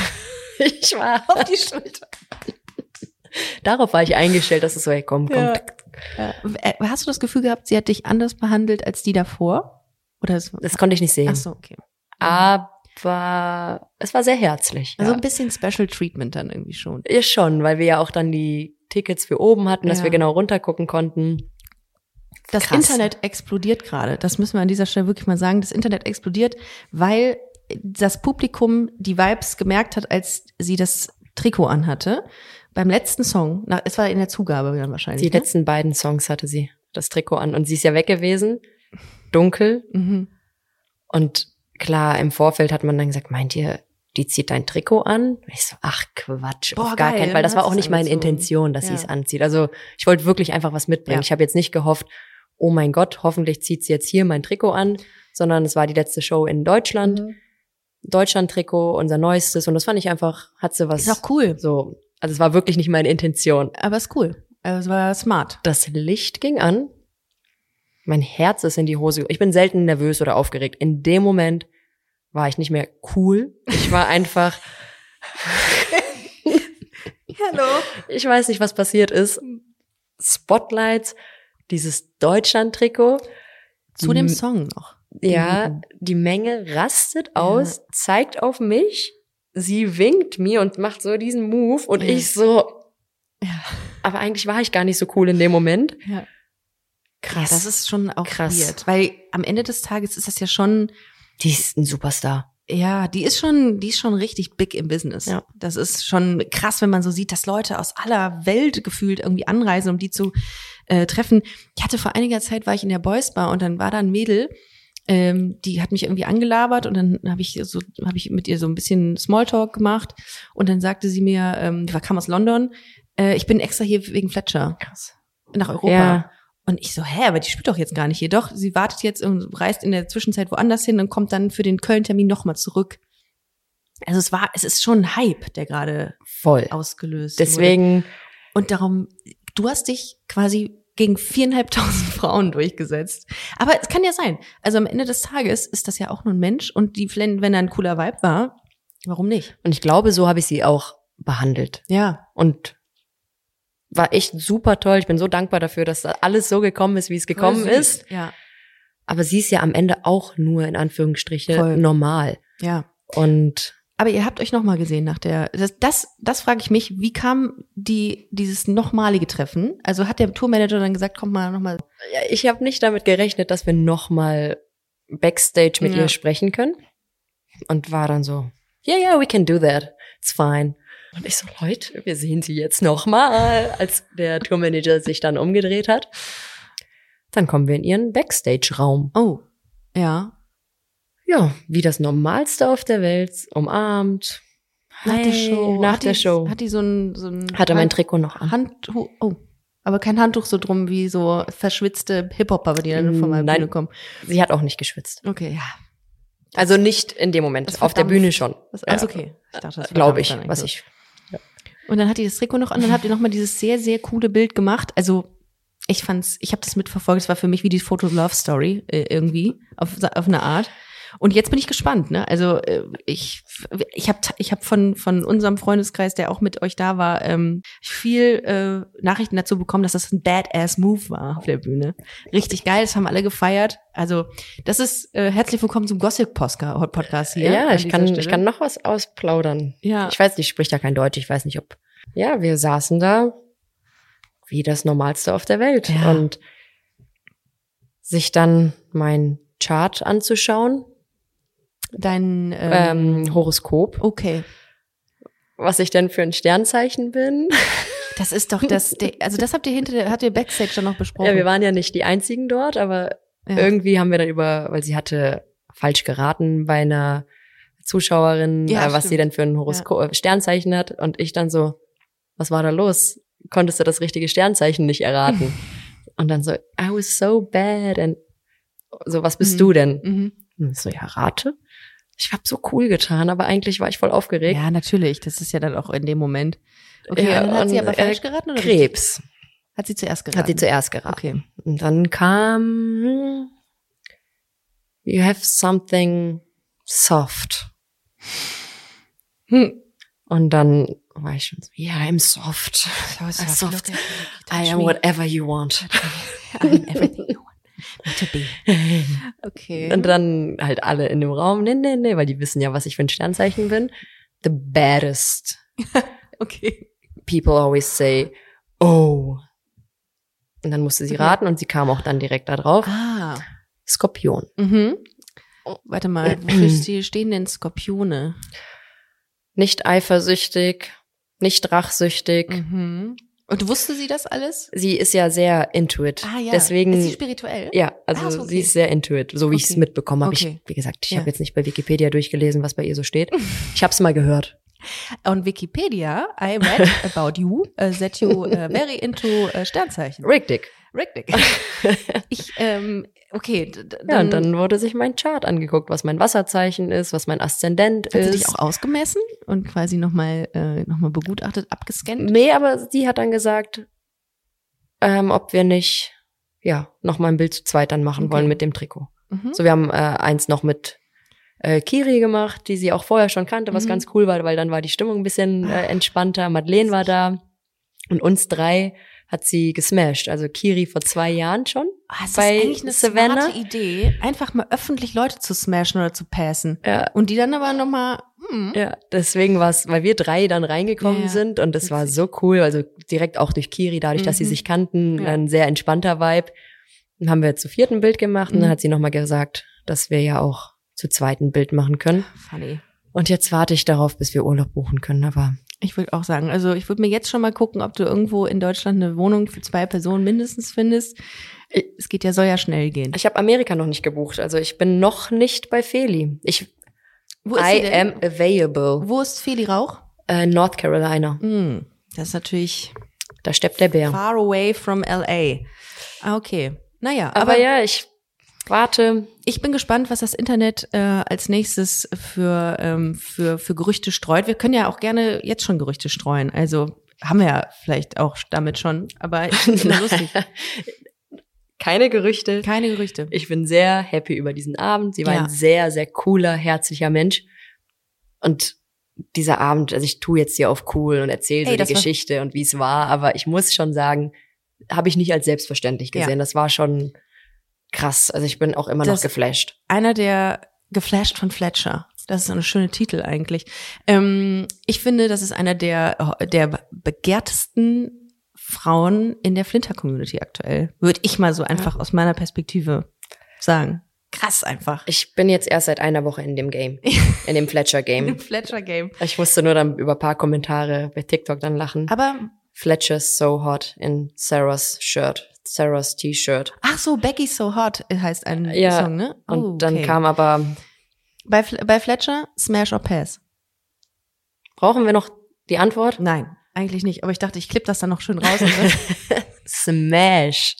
ich war Auf die Schulter. Darauf war ich eingestellt, dass es so, hey, komm, komm. Ja. Ja. Äh, Hast du das Gefühl gehabt, sie hat dich anders behandelt als die davor? Oder es, Das konnte ich nicht sehen. ach so, okay. Aber es war sehr herzlich. Also ja. ein bisschen Special Treatment dann irgendwie schon. Ja, schon, weil wir ja auch dann die Tickets für oben hatten, dass Ja. wir genau runtergucken konnten. Das Krass. Internet explodiert gerade. Das müssen wir an dieser Stelle wirklich mal sagen. Das Internet explodiert, weil das Publikum die Vibes gemerkt hat, als sie das Trikot anhatte. Beim letzten Song, na, es war in der Zugabe dann wahrscheinlich. Die ne? letzten beiden Songs hatte sie das Trikot an und sie ist ja weg gewesen, dunkel. Mhm. Und klar, im Vorfeld hat man dann gesagt, meint ihr, die zieht dein Trikot an? Und ich so, ach Quatsch, Boah, auf gar geil, keinen Fall. Das dann war hat auch sie nicht es meine angezogen. Intention, dass Ja. sie es anzieht. Also ich wollte wirklich einfach was mitbringen. Ja. Ich habe jetzt nicht gehofft, oh mein Gott, hoffentlich zieht sie jetzt hier mein Trikot an, sondern es war die letzte Show in Deutschland. Mhm. Deutschland-Trikot, unser neuestes. Und das fand ich einfach, hat sie was Ist auch cool. so, also es war wirklich nicht meine Intention. Aber ist cool. Also es war smart. Das Licht ging an. Mein Herz ist in die Hose. Ich bin selten nervös oder aufgeregt. In dem Moment war ich nicht mehr cool. Ich war einfach, Hallo. ich weiß nicht, was passiert ist. Spotlights, dieses Deutschland-Trikot. Zu dem M- Song noch. Ja, Mhm. die Menge rastet aus, zeigt auf mich. Sie winkt mir und macht so diesen Move und Ja. ich so, Ja. aber eigentlich war ich gar nicht so cool in dem Moment. Ja. Krass. Ja, das ist schon auch Krass. weird. Weil am Ende des Tages ist das ja schon, Die ist ein Superstar. ja, die ist schon, die ist schon richtig big im Business. Ja. Das ist schon krass, wenn man so sieht, dass Leute aus aller Welt gefühlt irgendwie anreisen, um die zu äh, treffen. Ich hatte vor einiger Zeit, war ich in der Boys Bar und dann war da ein Mädel, ähm, die hat mich irgendwie angelabert und dann habe ich so, habe ich mit ihr so ein bisschen Smalltalk gemacht und dann sagte sie mir, ähm, die war, kam aus London, äh, ich bin extra hier wegen Fletcher. Krass. Nach Europa. Ja. Und ich so, hä, aber die spielt doch jetzt gar nicht hier. Doch, sie wartet jetzt und reist in der Zwischenzeit woanders hin und kommt dann für den Köln-Termin nochmal zurück. Also es war, es ist schon ein Hype, der gerade Voll. ausgelöst wurde. Deswegen, Und darum, du hast dich quasi gegen viereinhalbtausend Frauen durchgesetzt. Aber es kann ja sein. Also am Ende des Tages ist das ja auch nur ein Mensch und die, wenn da ein cooler Vibe war, warum nicht? und ich glaube, so habe ich sie auch behandelt. Ja. Und war echt super toll. Ich bin so dankbar dafür, dass da alles so gekommen ist, wie es gekommen Voll süß. ist. Ja. Aber sie ist ja am Ende auch nur in Anführungsstriche Voll. normal. Ja. Und Aber ihr habt euch nochmal gesehen nach der, das, das, das frage ich mich, wie kam die, dieses nochmalige Treffen? Also hat der Tourmanager dann gesagt, komm mal nochmal. Ja, ich habe nicht damit gerechnet, dass wir nochmal Backstage mit Ja. ihr sprechen können. Und war dann so, yeah, yeah, we can do that. It's fine. Und ich so, Leute, wir sehen sie jetzt nochmal, als der Tourmanager sich dann umgedreht hat. Dann kommen wir in ihren Backstage-Raum. Oh, ja. Ja, wie das Normalste auf der Welt, umarmt. Nach der Hey, Show. Nach hat der die, Show. Hat die so ein, so ein Hatte mein Hand- Trikot noch an. Handtuch, oh. Aber kein Handtuch so drum wie so verschwitzte Hip-Hopper, die dann von meiner Nein. Bühne kommen. Sie hat auch nicht geschwitzt. Okay, ja. Also nicht in dem Moment, Das auf der verdampft. Bühne schon. Das, also okay. Ich dachte, das Glaube ich, verdampft dann was eigentlich. ich. Und dann hat die das Trikot noch an, dann habt ihr nochmal dieses sehr, sehr coole Bild gemacht. Also ich fand's, ich habe das mitverfolgt, es war für mich wie die Foto-Love-Story äh, irgendwie, auf, auf eine Art. Und jetzt bin ich gespannt, ne? Also äh, ich ich habe ich hab von von unserem Freundeskreis, der auch mit euch da war, ähm, viel äh, Nachrichten dazu bekommen, dass das ein Badass-Move war auf der Bühne. Richtig geil, das haben alle gefeiert. Also das ist äh, herzlich willkommen zum Gossip-Podcast hier. Ja, an ich dieser kann, Stelle. ich kann noch was ausplaudern. Ja. Ich weiß nicht, ich spricht ja kein Deutsch, ich weiß nicht, ob. Ja, wir saßen da wie das Normalste auf der Welt. Ja. Und sich dann mein Chart anzuschauen, Dein ähm, ähm, Horoskop, okay. was ich denn für ein Sternzeichen bin. Das ist doch das, der, also das habt ihr hinter, der- habt ihr Backstage dann noch besprochen. Ja, wir waren ja nicht die einzigen dort, aber Ja. irgendwie haben wir dann über, weil sie hatte falsch geraten bei einer Zuschauerin, Ja, äh, was stimmt. sie denn für ein Horoskop, Sternzeichen hat. Und ich dann so, was war da los? Konntest du das richtige Sternzeichen nicht erraten? Und dann so, I was so bad. And so, was bist Mhm. du denn? Mhm. Und ich so, ja, rate. Ich hab so cool getan, aber eigentlich war ich voll aufgeregt. Ja, natürlich. Das ist ja dann auch in dem Moment. Okay, Ja, und dann hat sie und, aber falsch äh, geraten oder richtig? Krebs Hat sie zuerst geraten? hat sie zuerst geraten. Okay. Und dann kam, you have something soft. Hm. Und dann war ich schon so, yeah, I'm soft. So I'm soft. soft. Look at me. I Touch am me. whatever you want. I'm everything you want me to be. Okay. Und dann halt alle in dem Raum, nee, nee, nee, weil die wissen ja, was ich für ein Sternzeichen bin. The baddest okay. people always say, oh. Und dann musste sie Okay. raten und sie kam auch dann direkt da drauf. Ah. Skorpion. Mhm. Warte mal, wofür ste- stehen denn Skorpione? Nicht eifersüchtig, nicht rachsüchtig. Mhm. Und wusste sie das alles? Sie ist ja sehr intuit. Ah ja. Deswegen, Ist sie spirituell? ja, also Ah, so, okay. sie ist sehr intuit, so wie ich es Okay. mitbekommen habe. Okay. Ich, wie gesagt, ich Ja. habe jetzt nicht bei Wikipedia durchgelesen, was bei ihr so steht. Ich habe es mal gehört. On Wikipedia, I read about you, uh, that you uh, very into uh, Sternzeichen. Richtig. Richtig. Ich, ähm, okay. d- d- Ja, und dann wurde sich mein Chart angeguckt, was mein Wasserzeichen ist, was mein Aszendent hat sie ist. dich auch ausgemessen und quasi nochmal äh, noch mal begutachtet, abgescannt? Nee, aber sie hat dann gesagt, ähm, ob wir nicht, ja, noch mal ein Bild zu zweit dann machen Okay. wollen mit dem Trikot. Mhm. So, wir haben äh, eins noch mit äh, Kiri gemacht, die sie auch vorher schon kannte, was Mhm. ganz cool war, weil dann war die Stimmung ein bisschen äh, entspannter. Madeleine war da und uns drei hat sie gesmashed. Also Kiri vor zwei Jahren schon. Ah, ist das bei eigentlich eine Savannah? smarte Idee, einfach mal öffentlich Leute zu smashen oder zu passen. Ja, Und die dann aber nochmal, hm, ja, deswegen war es, weil wir drei dann reingekommen Ja, ja. sind und es war so cool, also direkt auch durch Kiri, dadurch, dass sie Mhm. sich kannten, Ja. ein sehr entspannter Vibe. Dann haben wir zu vierten Bild gemacht und Mhm. dann hat sie nochmal gesagt, dass wir ja auch zu zweiten Bild machen können. funny. Und jetzt warte ich darauf, bis wir Urlaub buchen können, aber Ich würde auch sagen, also ich würde mir jetzt schon mal gucken, ob du irgendwo in Deutschland eine Wohnung für zwei Personen mindestens findest. Es geht ja, soll ja schnell gehen. ich habe Amerika noch nicht gebucht, also ich bin noch nicht bei Feli. Ich, Wo ist sie I denn? am available. Wo ist Feli Rauch? Äh, North Carolina, Hm, das ist natürlich da steppt der Bär. far away from L A. Ah, okay. Naja, Aber, aber, ja, ich warte. ich bin gespannt, was das Internet äh, als nächstes für, ähm, für, für Gerüchte streut. Wir können ja auch gerne jetzt schon Gerüchte streuen. Also haben wir ja vielleicht auch damit schon, aber ich finde es lustig. Keine Gerüchte. Keine Gerüchte. Ich bin sehr happy über diesen Abend. Sie war Ja. ein sehr, sehr cooler, herzlicher Mensch. Und dieser Abend, also ich tue jetzt hier auf cool und erzähle so Ey, die das war- Geschichte und wie es war, aber ich muss schon sagen, habe ich nicht als selbstverständlich gesehen. Ja. Das war schon krass. Also ich bin auch immer Das- noch geflasht. Einer der geflasht von Fletcher. Das ist so eine schöne Titel eigentlich. Ähm, ich finde, das ist einer der, der begehrtesten Frauen in der Flinter-Community aktuell. Würde ich mal so einfach ja. aus meiner Perspektive sagen. Krass einfach. Ich bin jetzt erst seit einer Woche in dem Game. In dem Fletcher-Game. Im Fletcher-Game. Ich musste nur dann über ein paar Kommentare bei TikTok dann lachen. Aber Fletcher's so hot in Sarah's Shirt. Sarah's T-Shirt. ach so, Becky's so hot heißt ein Ja, Song, ne? Und Oh, dann okay. kam aber, Bei, Fl- bei Fletcher, Smash or Pass? brauchen wir noch die Antwort? Nein, eigentlich nicht. Aber ich dachte, ich klipp das dann noch schön raus. Und so. Smash.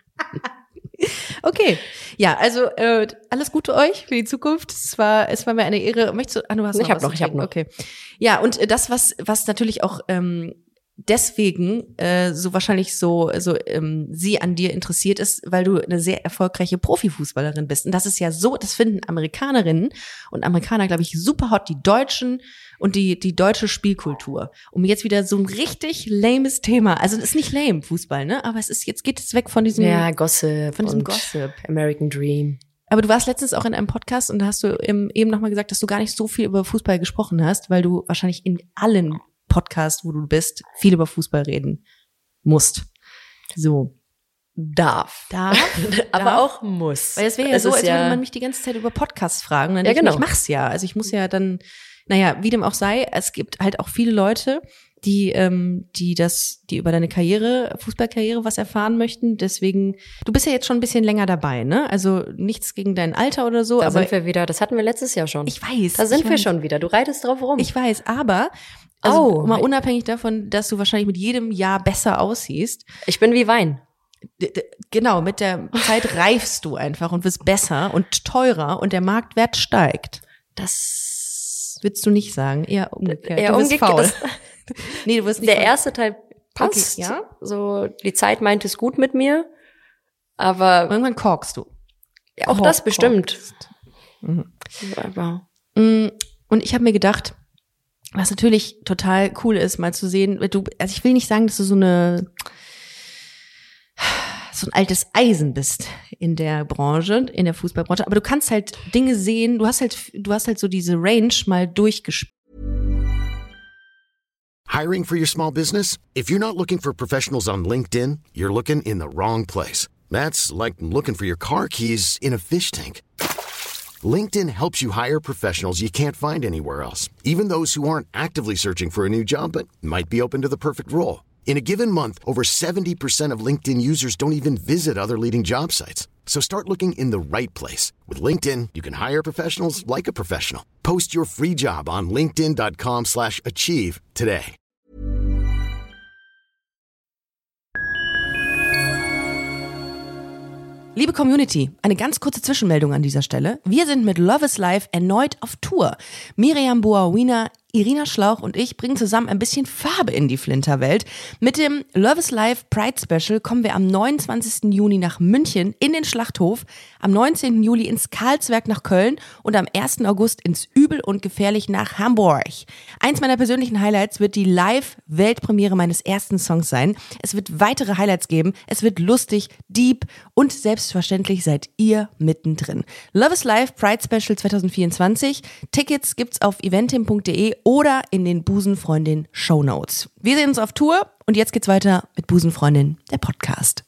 Okay, ja, also äh, alles Gute euch für die Zukunft. Es war, es war mir eine Ehre. Möchtest du? Ah, du hast noch Ich hab was noch, zu ich hab trinken. noch. Okay, ja, und äh, das, was was natürlich auch ähm, deswegen äh, so wahrscheinlich so so ähm, sie an dir interessiert ist, weil du eine sehr erfolgreiche Profifußballerin bist. Und das ist ja so, das finden Amerikanerinnen und Amerikaner, glaube ich, super hot. Die Deutschen und die die deutsche Spielkultur. Um jetzt wieder so ein richtig lames Thema. Also es ist nicht lame Fußball, ne? Aber es ist jetzt geht es weg von diesem Ja, Gossip. von diesem und Gossip. American Dream. Aber du warst letztens auch in einem Podcast und da hast du im, eben nochmal gesagt, dass du gar nicht so viel über Fußball gesprochen hast, weil du wahrscheinlich in allen Podcasts, wo du bist, viel über Fußball reden musst. So. Darf. Darf, Aber darf. auch muss. Weil es wäre ja Es so, ist als ja- würde man mich die ganze Zeit über Podcasts fragen. Und dann Ja, denke ich, genau. ich mach's ja. Also ich muss ja dann, naja, wie dem auch sei, es gibt halt auch viele Leute, die, ähm, die das, die über deine Karriere, Fußballkarriere was erfahren möchten. Deswegen, du bist ja jetzt schon ein bisschen länger dabei, ne? Also nichts gegen dein Alter oder so, Da aber sind wir wieder, das hatten wir letztes Jahr schon. ich weiß. da sind ich wir weiß. schon wieder. Du reitest drauf rum. Ich weiß, aber also Oh. mal unabhängig davon, dass du wahrscheinlich mit jedem Jahr besser aussiehst, ich bin wie Wein. d- d- genau, mit der Zeit reifst du einfach und wirst besser und teurer und der Marktwert steigt. Das Würdest du nicht sagen, eher umgekehrt. eher du bist umgekehrt. faul. Das, Nee, du wirst nicht der faul. erste Teil passt. Okay, ja. So, die Zeit meint es gut mit mir. Aber Irgendwann korkst du. auch Kork- das bestimmt. korkst. Mhm. Aber Mm, Und ich habe mir gedacht, was natürlich total cool ist, mal zu sehen, du, also ich will nicht sagen, dass du so eine so ein altes Eisen bist in der Branche, in der Fußballbranche, aber du kannst halt Dinge sehen, du hast halt, du hast halt so diese Range mal durchgespielt. Hiring for your small business? If you're not looking for professionals on LinkedIn, you're looking in the wrong place. That's like looking for your car keys in a fish tank. LinkedIn helps you hire professionals you can't find anywhere else, even those who aren't actively searching for a new job but might be open to the perfect role. In a given month, over seventy percent of LinkedIn users don't even visit other leading job sites. So start looking in the right place. With LinkedIn, you can hire professionals like a professional. Post your free job on linkedin dot com slash achieve today. Liebe Community, eine ganz kurze Zwischenmeldung an dieser Stelle. Wir sind mit Love is Life erneut auf Tour. Miriam Boawina, Irina Schlauch und ich bringen zusammen ein bisschen Farbe in die Flinterwelt. Mit dem Love is Life Pride Special kommen wir am neunundzwanzigsten Juni nach München in den Schlachthof, am neunzehnten Juli ins Karlswerk nach Köln und am ersten August ins Übel und Gefährlich nach Hamburg. Eins meiner persönlichen Highlights wird die Live-Weltpremiere meines ersten Songs sein. Es wird weitere Highlights geben. Es wird lustig, deep und selbstverständlich seid ihr mittendrin. Love is Life Pride Special zwanzig vierundzwanzig. Tickets gibt's auf eventim punkt de oder in den Busenfreundin Shownotes. Wir sehen uns auf Tour und jetzt geht's weiter mit Busenfreundin, der Podcast.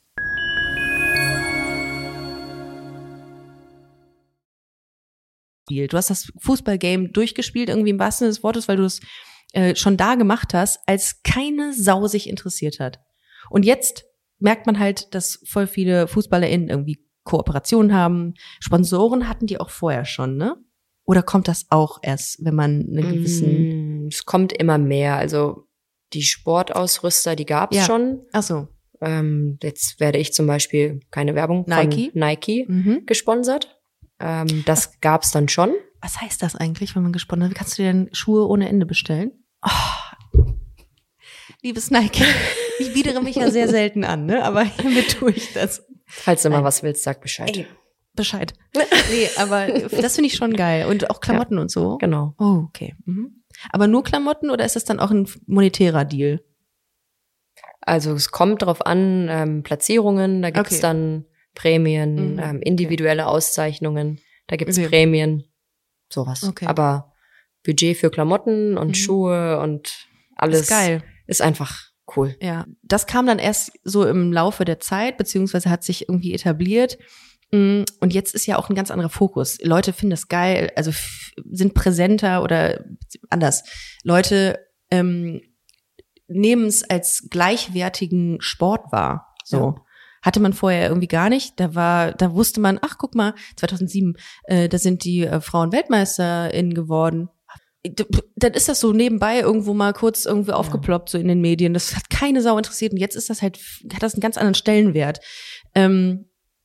Du hast das Fußballgame durchgespielt, irgendwie im wahrsten Sinne des Wortes, weil du es äh, schon da gemacht hast, als keine Sau sich interessiert hat. Und jetzt merkt man halt, dass voll viele FußballerInnen irgendwie Kooperationen haben. Sponsoren hatten die auch vorher schon, ne? Oder kommt das auch erst, wenn man einen gewissen... Mm, es kommt immer mehr. Also die Sportausrüster, die gab's Ja. schon. Ach so. Ähm, jetzt werde ich zum Beispiel, keine Werbung, von Nike? Nike Mhm. gesponsert. Ähm, das gab's dann schon. Was heißt das eigentlich, wenn man gesponsert wird? Kannst du dir denn Schuhe ohne Ende bestellen? Oh. Liebes Nike, ich biedere mich ja sehr selten an, ne? Aber hiermit tue ich das. Falls du mal Nein. was willst, sag Bescheid. Ey, Bescheid. Nee, aber das finde ich schon geil. Und auch Klamotten und so. Genau. Oh, okay. Mhm. Aber nur Klamotten oder ist das dann auch ein monetärer Deal? Also es kommt drauf an, ähm, Platzierungen, da gibt's Okay. dann Prämien, Mhm, ähm, individuelle Auszeichnungen, da gibt's Okay. Prämien. sowas. Okay. Aber Budget für Klamotten und Mhm. Schuhe und alles Ist geil. ist einfach cool. Ja, das kam dann erst so im Laufe der Zeit, beziehungsweise hat sich irgendwie etabliert. Mm, Und jetzt ist ja auch ein ganz anderer Fokus. Leute finden das geil, also f- sind präsenter oder anders. Leute ähm, nehmen es als gleichwertigen Sport wahr. So. Ja. Hatte man vorher irgendwie gar nicht. Da war, da wusste man, ach guck mal, zweitausendsieben, äh, da sind die äh, Frauen WeltmeisterInnen geworden. D- Dann ist das so nebenbei irgendwo mal kurz irgendwie aufgeploppt, so in den Medien. Das hat keine Sau interessiert. Und jetzt ist das halt, hat das einen ganz anderen Stellenwert. Ähm,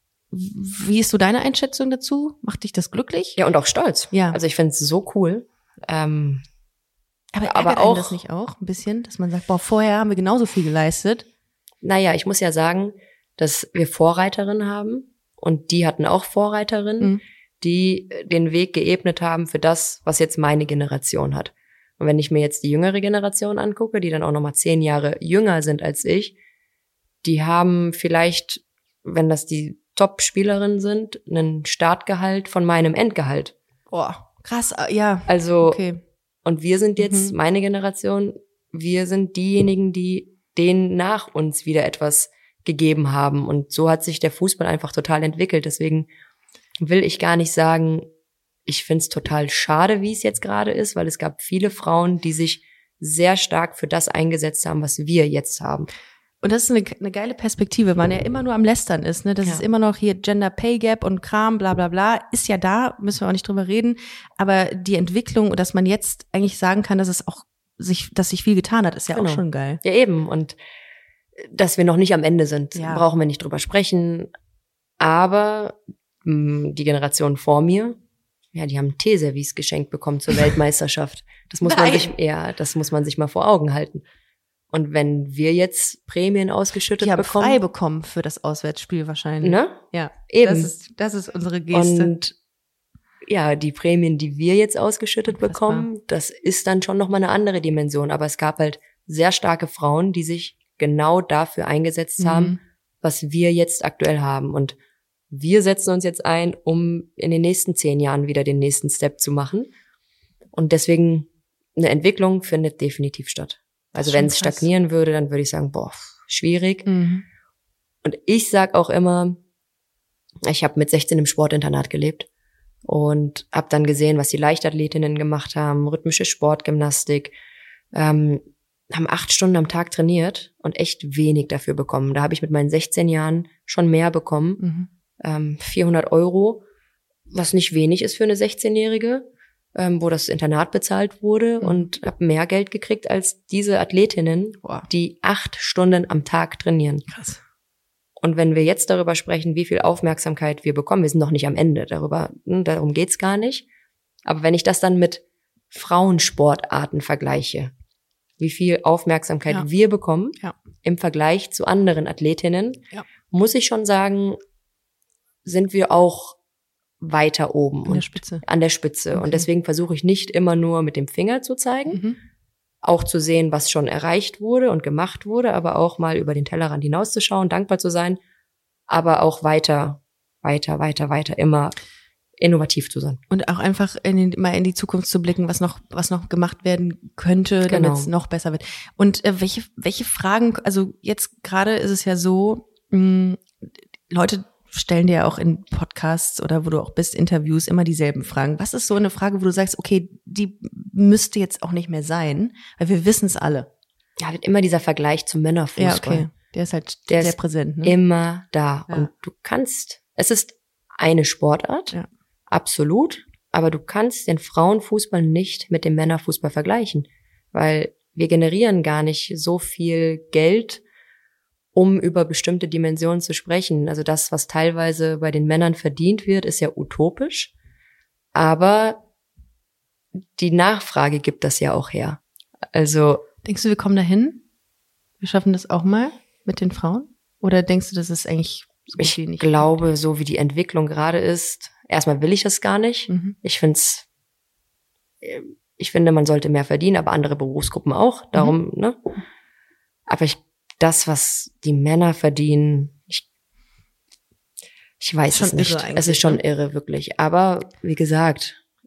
wie ist so deine Einschätzung dazu? Macht dich das glücklich? Ja, und auch stolz. Ja. Also ich finde es so cool. Ähm, aber aber ärgert einen auch- das nicht auch ein bisschen, dass man sagt, boah, vorher haben wir genauso viel geleistet. naja, ich muss ja sagen, dass wir Vorreiterinnen haben und die hatten auch Vorreiterinnen, Mhm. die den Weg geebnet haben für das, was jetzt meine Generation hat. Und wenn ich mir jetzt die jüngere Generation angucke, die dann auch nochmal zehn Jahre jünger sind als ich, die haben vielleicht, wenn das die Top-Spielerinnen sind, einen Startgehalt von meinem Endgehalt. Boah, krass, ah, ja. Also, Okay. und wir sind jetzt, Mhm. meine Generation, wir sind diejenigen, die denen nach uns wieder etwas gegeben haben. Und so hat sich der Fußball einfach total entwickelt. Deswegen will ich gar nicht sagen, ich find's total schade, wie es jetzt gerade ist, weil es gab viele Frauen, die sich sehr stark für das eingesetzt haben, was wir jetzt haben. Und das ist eine, eine geile Perspektive, weil man ja immer nur am Lästern ist, ne? Das Ja. ist immer noch hier Gender Pay Gap und Kram, bla bla bla, ist ja da, müssen wir auch nicht drüber reden. Aber die Entwicklung, dass man jetzt eigentlich sagen kann, dass es auch sich, dass sich viel getan hat, ist ja Genau. auch schon geil. Ja, eben. Und dass wir noch nicht am Ende sind, Ja. brauchen wir nicht drüber sprechen. Aber mh, die Generation vor mir, ja, die haben Teeservice geschenkt bekommen zur Weltmeisterschaft. Das muss man Nein. sich, ja, das muss man sich mal vor Augen halten. Und wenn wir jetzt Prämien ausgeschüttet Die haben bekommen, frei bekommen für das Auswärtsspiel wahrscheinlich. ne? Ja, Eben. Das ist, das ist unsere Geste. Und ja, die Prämien, die wir jetzt ausgeschüttet Unfassbar. bekommen, das ist dann schon nochmal eine andere Dimension. Aber es gab halt sehr starke Frauen, die sich genau dafür eingesetzt Mhm. haben, was wir jetzt aktuell haben. Und wir setzen uns jetzt ein, um in den nächsten zehn Jahren wieder den nächsten Step zu machen. Und deswegen, eine Entwicklung findet definitiv statt. Also ist schon wenn es krass. stagnieren würde, dann würde ich sagen, boah, schwierig. Mhm. Und ich sag auch immer, ich habe mit sechzehn im Sportinternat gelebt und habe dann gesehen, was die Leichtathletinnen gemacht haben, rhythmische Sportgymnastik, ähm, haben acht Stunden am Tag trainiert und echt wenig dafür bekommen. Da habe ich mit meinen sechzehn Jahren schon mehr bekommen, Mhm. ähm, vierhundert Euro, was nicht wenig ist für eine sechzehnjährige, ähm, wo das Internat bezahlt wurde Mhm. und habe mehr Geld gekriegt als diese Athletinnen, Boah. die acht Stunden am Tag trainieren. Krass. Und wenn wir jetzt darüber sprechen, wie viel Aufmerksamkeit wir bekommen, wir sind noch nicht am Ende, darüber, hm, darum geht's gar nicht. Aber wenn ich das dann mit Frauensportarten vergleiche, wie viel Aufmerksamkeit Ja. wir bekommen Ja. im Vergleich zu anderen Athletinnen, Ja. muss ich schon sagen, sind wir auch weiter oben An der und Spitze. an der Spitze. Okay. Und deswegen versuche ich nicht immer nur mit dem Finger zu zeigen, Mhm. auch zu sehen, was schon erreicht wurde und gemacht wurde, aber auch mal über den Tellerrand hinauszuschauen, dankbar zu sein, aber auch weiter, weiter, weiter, weiter, immer innovativ zu sein. Und auch einfach in den, mal in die Zukunft zu blicken, was noch, was noch gemacht werden könnte, damit es Genau. noch besser wird. Und äh, welche, welche Fragen, also jetzt gerade ist es ja so, mh, Leute stellen dir auch in Podcasts oder wo du auch bist, Interviews, immer dieselben Fragen. Was ist so eine Frage, wo du sagst, okay, die müsste jetzt auch nicht mehr sein, weil wir wissen es alle. Ja, wird immer dieser Vergleich zum Männerfußball. Ja, okay. Der ist halt Der sehr ist präsent. Ne? Immer da. Ja. Und du kannst, es ist eine Sportart, Ja. absolut, aber du kannst den Frauenfußball nicht mit dem Männerfußball vergleichen, weil wir generieren gar nicht so viel Geld, um über bestimmte Dimensionen zu sprechen. Also das, was teilweise bei den Männern verdient wird, ist ja utopisch, aber die Nachfrage gibt das ja auch her. Also Denkst du, wir kommen dahin? Wir schaffen das auch mal mit den Frauen? Oder denkst du, das ist eigentlich so gut ich wie nicht? glaube, so wie die Entwicklung gerade ist, erstmal will ich das gar nicht. Mhm. Ich find's, äh, ich finde, man sollte mehr verdienen, aber andere Berufsgruppen auch. Darum, ne? Aber ich, das, was die Männer verdienen, ich, ich weiß Schon es nicht. irre eigentlich, Es ist schon ne? irre, wirklich. Aber wie gesagt,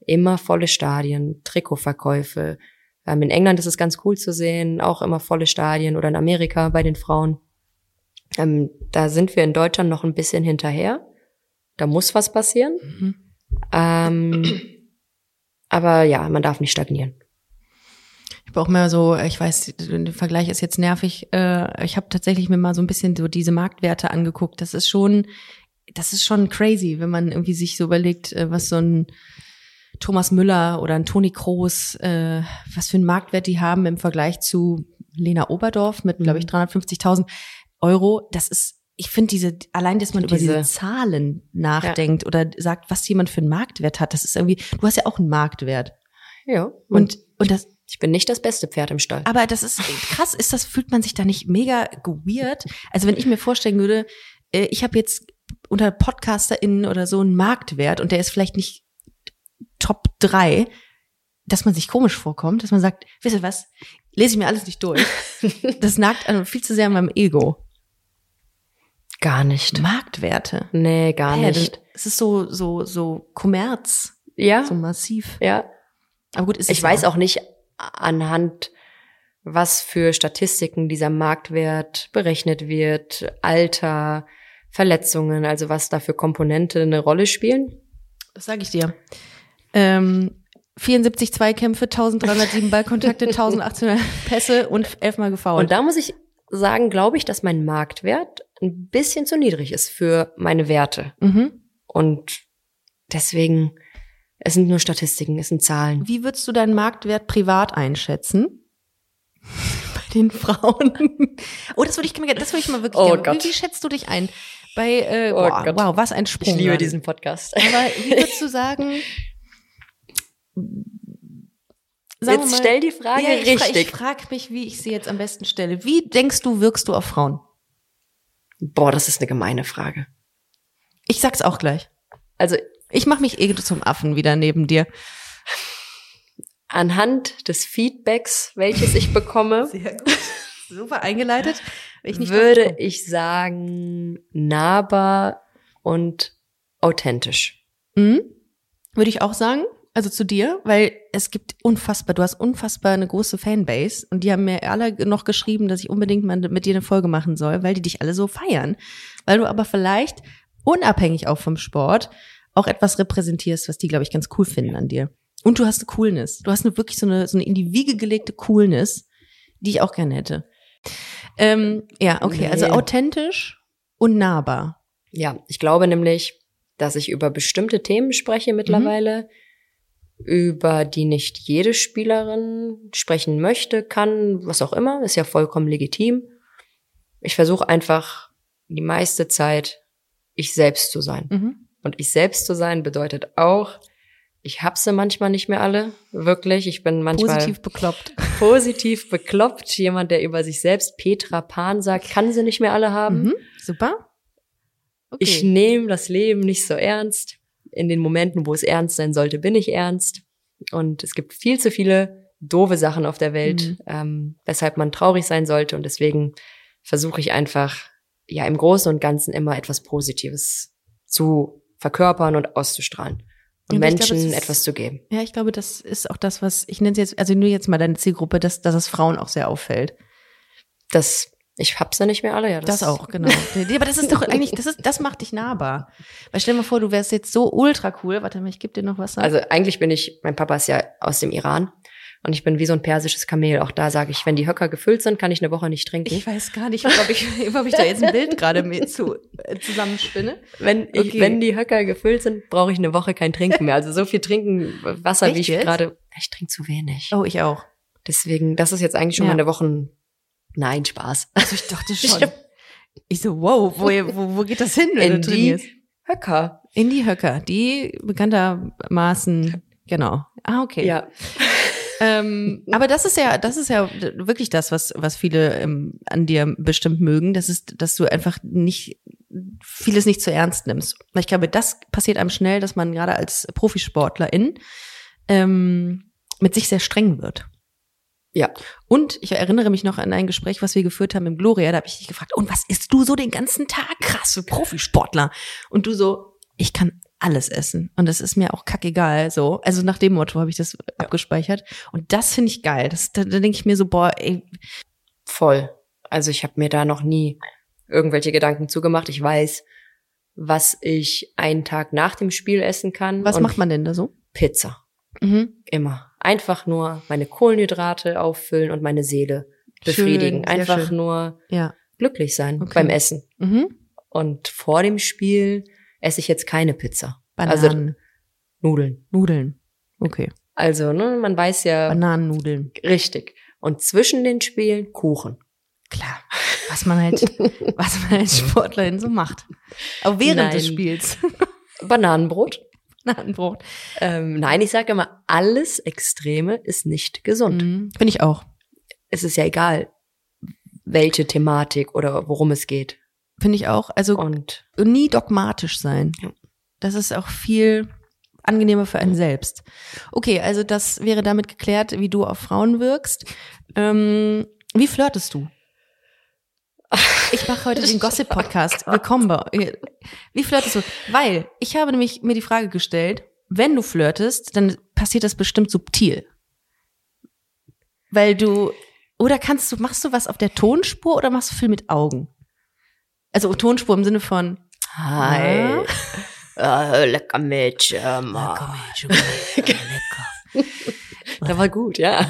immer volle Stadien, Trikotverkäufe. Ähm, in England ist es ganz cool zu sehen, auch immer volle Stadien oder in Amerika bei den Frauen. Ähm, da sind wir in Deutschland noch ein bisschen hinterher. Da muss was passieren. Mhm. Ähm, aber ja, man darf nicht stagnieren. Ich habe auch mal so, ich weiß, der Vergleich ist jetzt nervig, äh, ich habe tatsächlich mir mal so ein bisschen so diese Marktwerte angeguckt. Das ist schon, das ist schon crazy, wenn man irgendwie sich so überlegt, äh, was so ein Thomas Müller oder ein Toni Kroos, äh, was für einen Marktwert die haben im Vergleich zu Lena Oberdorf mit, glaube ich, dreihundertfünfzigtausend Euro. Das ist, ich finde diese, allein, dass man über Diese- diese Zahlen nachdenkt oder sagt, was jemand für einen Marktwert hat, das ist irgendwie, du hast ja auch einen Marktwert. Ja. Und, und das, Ich bin nicht das beste Pferd im Stall. aber das ist krass, ist das, fühlt man sich da nicht mega weird? Also wenn ich mir vorstellen würde, äh, ich habe jetzt unter PodcasterInnen oder so einen Marktwert und der ist vielleicht nicht Top drei, dass man sich komisch vorkommt, dass man sagt, wisst ihr was, lese ich mir alles nicht durch. Das nagt an viel zu sehr an meinem Ego. Gar nicht. Marktwerte. Nee, gar Hä, nicht. Es ist so, so, so Kommerz, Ja, so massiv. ja. Aber gut, ist Ich weiß auch nicht anhand, was für Statistiken dieser Marktwert berechnet wird, Alter, Verletzungen, also was da für Komponente eine Rolle spielen. Das sage ich dir. Ähm, vierundsiebzig Zweikämpfe, eintausenddreihundertsieben Ballkontakte, eintausendachthundert Pässe und elfmal gefoult. Und da muss ich sagen, glaube ich, dass mein Marktwert ein bisschen zu niedrig ist für meine Werte. Mhm. Und deswegen, es sind nur Statistiken, es sind Zahlen. Wie würdest du deinen Marktwert privat einschätzen? Bei den Frauen. Oh, das würde ich, gerne- das würde ich mal wirklich Oh gerne. Gott. Wie, wie schätzt du dich ein? Bei, äh, Oh boah, Gott. wow, was ein Sprung. Ich liebe gerade. diesen Podcast. Aber wie würdest du sagen? Sagen wir Jetzt mal- stell die Frage ja, ich fra- richtig. Ich frage mich, wie ich sie jetzt am besten stelle. Wie denkst du, wirkst du auf Frauen? Boah, das ist eine gemeine Frage. Ich sag's auch gleich. Also Ich mache mich eh zum Affen wieder neben dir. anhand des Feedbacks, welches ich bekomme, Sehr gut. Super eingeleitet. Ich nicht würde drauf ich sagen, nahbar und authentisch. Mhm. Würde ich auch sagen. Also zu dir, weil es gibt unfassbar, du hast unfassbar eine große Fanbase und die haben mir alle noch geschrieben, dass ich unbedingt mal mit dir eine Folge machen soll, weil die dich alle so feiern. Weil du aber vielleicht unabhängig auch vom Sport auch etwas repräsentierst, was die, glaube ich, ganz cool finden an dir. Und du hast eine Coolness. Du hast eine, wirklich so eine, so eine in die Wiege gelegte Coolness, die ich auch gerne hätte. Ähm, ja, okay, Nee. also authentisch und nahbar. Ja, ich glaube nämlich, dass ich über bestimmte Themen spreche mittlerweile, über die nicht jede Spielerin sprechen möchte, kann, was auch immer, ist ja vollkommen legitim. Ich versuche einfach die meiste Zeit ich selbst zu sein. Mhm. Und ich selbst zu sein bedeutet auch, ich hab sie manchmal nicht mehr alle, wirklich. Ich bin manchmal Positiv bekloppt. positiv bekloppt. Jemand, der über sich selbst Petra Pan sagt, kann sie nicht mehr alle haben. Mhm. Super. Okay. Ich nehme das Leben nicht so ernst. In den Momenten, wo es ernst sein sollte, bin ich ernst. Und es gibt viel zu viele doofe Sachen auf der Welt, Mhm. ähm, weshalb man traurig sein sollte. Und deswegen versuche ich einfach, ja, im Großen und Ganzen immer etwas Positives zu verkörpern und auszustrahlen. Und Ja, aber ich Menschen glaube, es ist- etwas zu geben. Ja, ich glaube, das ist auch das, was, ich nenne es jetzt, also nur jetzt mal deine Zielgruppe, dass, dass es Frauen auch sehr auffällt. Das, ich hab's ja nicht mehr alle, ja. Das, auch, genau. Nee, aber das ist doch eigentlich, das ist, das macht dich nahbar. Weil stell dir mal vor, du wärst jetzt so ultra cool. Warte mal, ich gebe dir noch was. Also eigentlich bin ich, mein Papa ist ja aus dem Iran und ich bin wie so ein persisches Kamel. Auch da sage ich, wenn die Höcker gefüllt sind, kann ich eine Woche nicht trinken. ich weiß gar nicht, ob ich, ob ich da jetzt ein Bild gerade mit zu, äh, zusammenspinne. Wenn ich, Okay. wenn die Höcker gefüllt sind, brauche ich eine Woche kein Trinken mehr. Also so viel trinken, Wasser, Echt wie ich jetzt? gerade, ich trinke zu wenig. Oh, ich auch. Deswegen, das ist jetzt eigentlich schon Ja. meine Wochen, nein, Spaß. Also ich dachte schon. Ich so, wow, wo, wo, wo geht das hin, wenn In du die trainierst? Höcker. In die Höcker, die bekanntermaßen, genau. Ah, okay. Ja. Ähm, aber das ist ja, das ist ja wirklich das, was, was viele ähm, an dir bestimmt mögen. Das ist, dass du einfach nicht, vieles nicht zu ernst nimmst. Weil ich glaube, das passiert einem schnell, dass man gerade als Profisportlerin ähm, mit sich sehr streng wird. Ja. Und ich erinnere mich noch an ein Gespräch, was wir geführt haben im Gloria. Da habe ich dich gefragt, und was isst du so den ganzen Tag? Krass, du Profisportler. Und du so, ich kann alles essen. Und das ist mir auch kackegal, so. Also nach dem Motto habe ich das abgespeichert. Und das finde ich geil. Das, da, da denke ich mir so, boah, ey, Voll. Also ich habe mir da noch nie irgendwelche Gedanken zugemacht. Ich weiß, was ich einen Tag nach dem Spiel essen kann. was und macht man denn da so? Pizza. Mhm. Immer. Einfach nur meine Kohlenhydrate auffüllen und meine Seele befriedigen. Schön, sehr Einfach schön. nur Ja. glücklich sein Okay. beim Essen. Mhm. Und vor dem Spiel esse ich jetzt keine Pizza. Bananen, Also Nudeln. Nudeln. Okay. Also, ne, man weiß ja Bananennudeln. richtig. Und zwischen den Spielen Kuchen. Klar. Was man halt, was man als Sportlerin so macht. Aber während Nein. des Spiels. Bananenbrot. Bananenbrot. Ähm, nein, ich sage immer, alles Extreme ist nicht gesund. Mhm. Finde ich auch. Es ist ja egal, welche Thematik oder worum es geht. Finde ich auch. Also Und nie dogmatisch sein. Ja. Das ist auch viel angenehmer für einen selbst. Okay, also das wäre damit geklärt, wie du auf Frauen wirkst. Ähm, wie flirtest du? Ich mache heute den Gossip-Podcast. Willkommen bei. Wie flirtest du? Weil ich habe nämlich mir die Frage gestellt, wenn du flirtest, dann passiert das bestimmt subtil. Weil du, oder kannst du, machst du was auf der Tonspur oder machst du viel mit Augen? Also Tonspur im Sinne von hi, äh, lecker Mädchen, Mann. Der war gut, ja.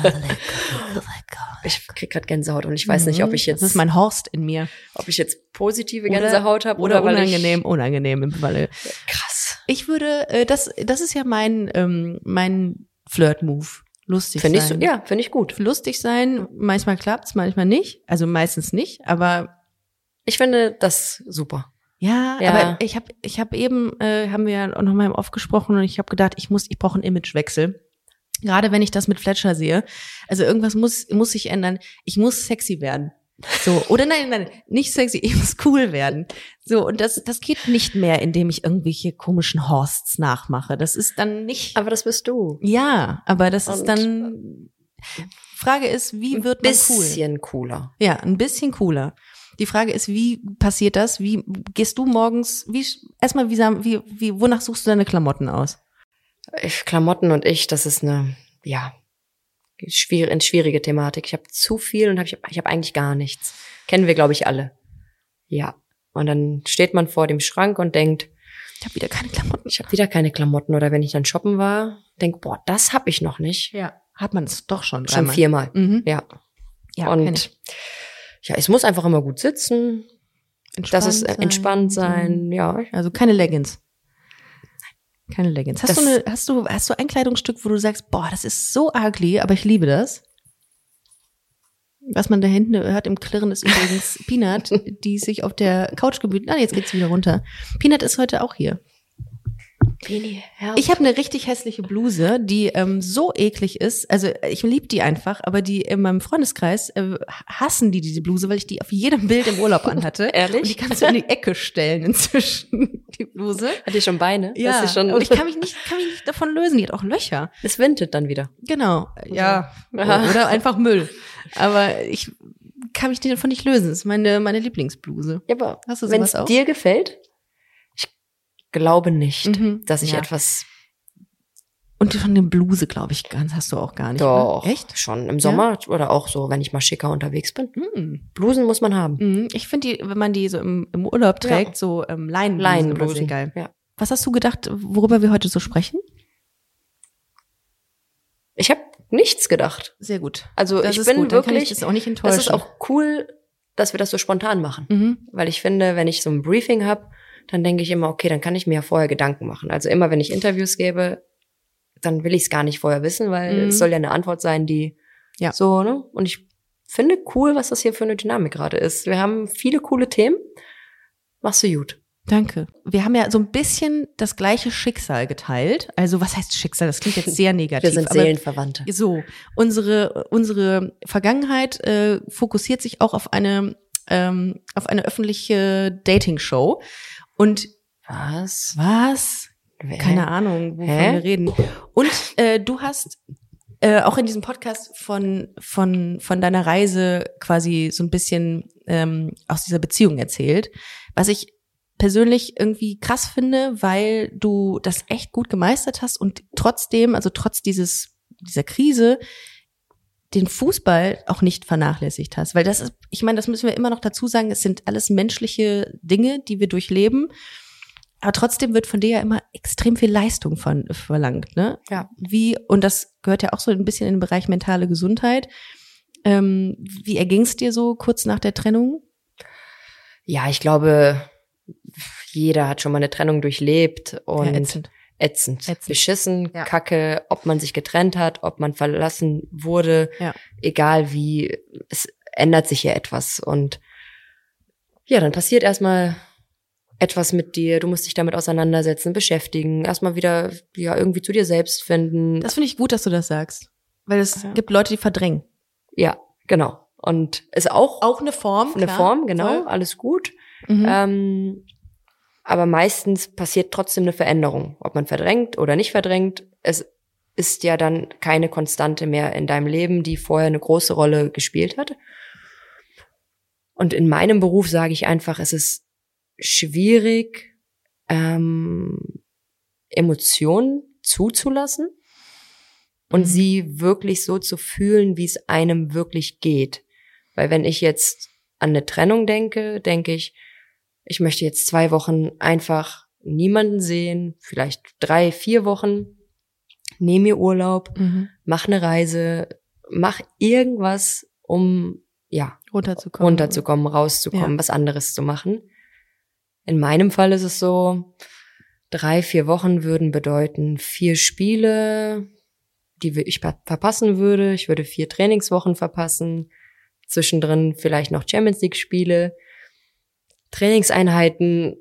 Ich krieg grad Gänsehaut und ich weiß nicht, ob ich jetzt, Das ist mein Horst in mir. ob ich jetzt positive Oder- Gänsehaut habe Oder, oder, weil unangenehm, unangenehm im Falle. ich krass. Ich würde, äh, das, das ist ja mein, ähm, mein Flirt-Move. Lustig Finde ich so, sein. ja, finde ich gut. Lustig sein, manchmal klappt's, manchmal nicht. Also meistens nicht, aber Ich finde das super. ja, Ja. aber ich habe ich hab eben, äh, haben wir ja auch noch mal im Off gesprochen und ich habe gedacht, ich muss, ich brauche einen Imagewechsel. Gerade wenn ich das mit Fletcher sehe. Also irgendwas muss, muss sich ändern. Ich muss sexy werden. So, oder nein, nein, nicht sexy, ich muss cool werden. So, und das, das geht nicht mehr, indem ich irgendwelche komischen Horsts nachmache. Das ist dann nicht, Aber das bist du. ja, aber das ist Und- dann, Frage ist, wie wird man cool? Bisschen cooler. Ja, ein bisschen cooler. Die Frage ist, wie passiert das? Wie gehst du morgens, wie, erstmal, wie, sah- wie, wie, wonach suchst du deine Klamotten aus? Ich, Klamotten und ich, das ist eine, ja, schwierig, eine schwierige Thematik. Ich habe zu viel und hab, ich habe ich hab eigentlich gar nichts. Kennen wir, glaube ich, alle. Ja. Und dann steht man vor dem Schrank und denkt, Ich habe wieder keine Klamotten. ich habe wieder keine Klamotten. Oder wenn ich dann shoppen war, denk, boah, das habe ich noch nicht. Ja, hat man es doch schon. Schon dreimal. viermal. Mhm. Ja. Ja, kenn und ich. ja, es muss einfach immer gut sitzen. Entspannt Das ist äh, entspannt sein. Mhm. Ja. Also keine Leggings. Keine Leggings. Hast Das- du, eine, hast du, hast du ein Kleidungsstück, wo du sagst, boah, das ist so ugly, aber ich liebe das? Was man da hinten hört im Klirren ist übrigens Peanut, die sich auf der Couch gemüht. Ah, jetzt geht's wieder runter. Peanut ist heute auch hier. Ich habe eine richtig hässliche Bluse, die ähm, so eklig ist. Also ich liebe die einfach, aber die in meinem Freundeskreis äh, hassen die diese Bluse, weil ich die auf jedem Bild im Urlaub anhatte. Ehrlich? Und die kannst du in die Ecke stellen inzwischen, die Bluse. Hat die schon Beine? Ja, Das ist schon, und ich kann mich nicht, kann mich nicht davon lösen. Die hat auch Löcher. es windet dann wieder. Genau. Ja. Aha. Oder einfach Müll. Aber ich kann mich davon nicht lösen. Das ist meine, meine Lieblingsbluse. Ja, aber Hast du wenn sowas es auch? dir gefällt, ich glaube nicht, Mhm. dass ich Ja. etwas Und von der Bluse, glaube ich, ganz hast du auch gar nicht. doch Ne? Echt? schon im Sommer oder auch so, wenn ich mal schicker unterwegs bin. Hm. Blusen muss man haben. Mhm. Ich finde die, wenn man die so im, im Urlaub Ja. trägt, so ähm, Leinenblusen, oder so, Leinenblusen. geil. Ja. Was hast du gedacht, worüber wir heute so sprechen? Ich habe nichts gedacht. Sehr gut. Also Das ich ist bin gut, dann kann ich wirklich, das auch nicht das enttäuschen. ist auch cool, dass wir das so spontan machen. Mhm. Weil ich finde, wenn ich so ein Briefing habe, dann denke ich immer, okay, dann kann ich mir ja vorher Gedanken machen. Also immer, wenn ich Interviews gebe, dann will ich es gar nicht vorher wissen, weil Mhm. es soll ja eine Antwort sein, die Ja. so, ne? Und ich finde cool, was das hier für eine Dynamik gerade ist. Wir haben viele coole Themen. Machst du gut. Danke. Wir haben ja so ein bisschen das gleiche Schicksal geteilt. Also was heißt Schicksal? Das klingt jetzt sehr negativ. Wir sind aber Seelenverwandte. so, unsere, unsere Vergangenheit äh, fokussiert sich auch auf eine, ähm, auf eine öffentliche Dating-Show. Und Was? was? Wer? Keine Ahnung, wovon Hä? wir reden. Und äh, du hast äh, auch in diesem Podcast von von von deiner Reise quasi so ein bisschen ähm, aus dieser Beziehung erzählt, was ich persönlich irgendwie krass finde, weil du das echt gut gemeistert hast und trotzdem, also trotz dieses dieser Krise, den Fußball auch nicht vernachlässigt hast. Weil das ist, ich meine, das müssen wir immer noch dazu sagen, es sind alles menschliche Dinge, die wir durchleben. Aber trotzdem wird von dir ja immer extrem viel Leistung von, verlangt, ne? Ja. Wie, und das gehört ja auch so ein bisschen in den Bereich mentale Gesundheit. Ähm, wie erging es dir so kurz nach der Trennung? Ja, ich glaube, jeder hat schon mal eine Trennung durchlebt und Ja, ätzend. ätzend. Ätzend. Beschissen, Ja. Kacke, ob man sich getrennt hat, ob man verlassen wurde, Ja. egal wie, es ändert sich ja etwas. Und ja, dann passiert erstmal etwas mit dir, du musst dich damit auseinandersetzen, beschäftigen, erstmal wieder ja irgendwie zu dir selbst finden. Das finde ich gut, dass du das sagst. Weil es Ja. gibt Leute, die verdrängen. Ja, genau. Und ist auch, Auch eine Form. eine klar. Form, genau, Voll. alles gut. Mhm. Ähm, aber meistens passiert trotzdem eine Veränderung. Ob man verdrängt oder nicht verdrängt, es ist ja dann keine Konstante mehr in deinem Leben, die vorher eine große Rolle gespielt hat. Und in meinem Beruf sage ich einfach, es ist schwierig, ähm, Emotionen zuzulassen und Mhm. sie wirklich so zu fühlen, wie es einem wirklich geht. Weil wenn ich jetzt an eine Trennung denke, denke ich, ich möchte jetzt zwei Wochen einfach niemanden sehen, vielleicht drei, vier Wochen, nehme mir Urlaub, Mhm. mach eine Reise, mach irgendwas, um ja Runterzukommen. runterzukommen, rauszukommen, Ja. was anderes zu machen. In meinem Fall ist es so, drei, vier Wochen würden bedeuten vier Spiele, die ich ver- verpassen würde. Ich würde vier Trainingswochen verpassen. Zwischendrin vielleicht noch Champions League Spiele. Trainingseinheiten,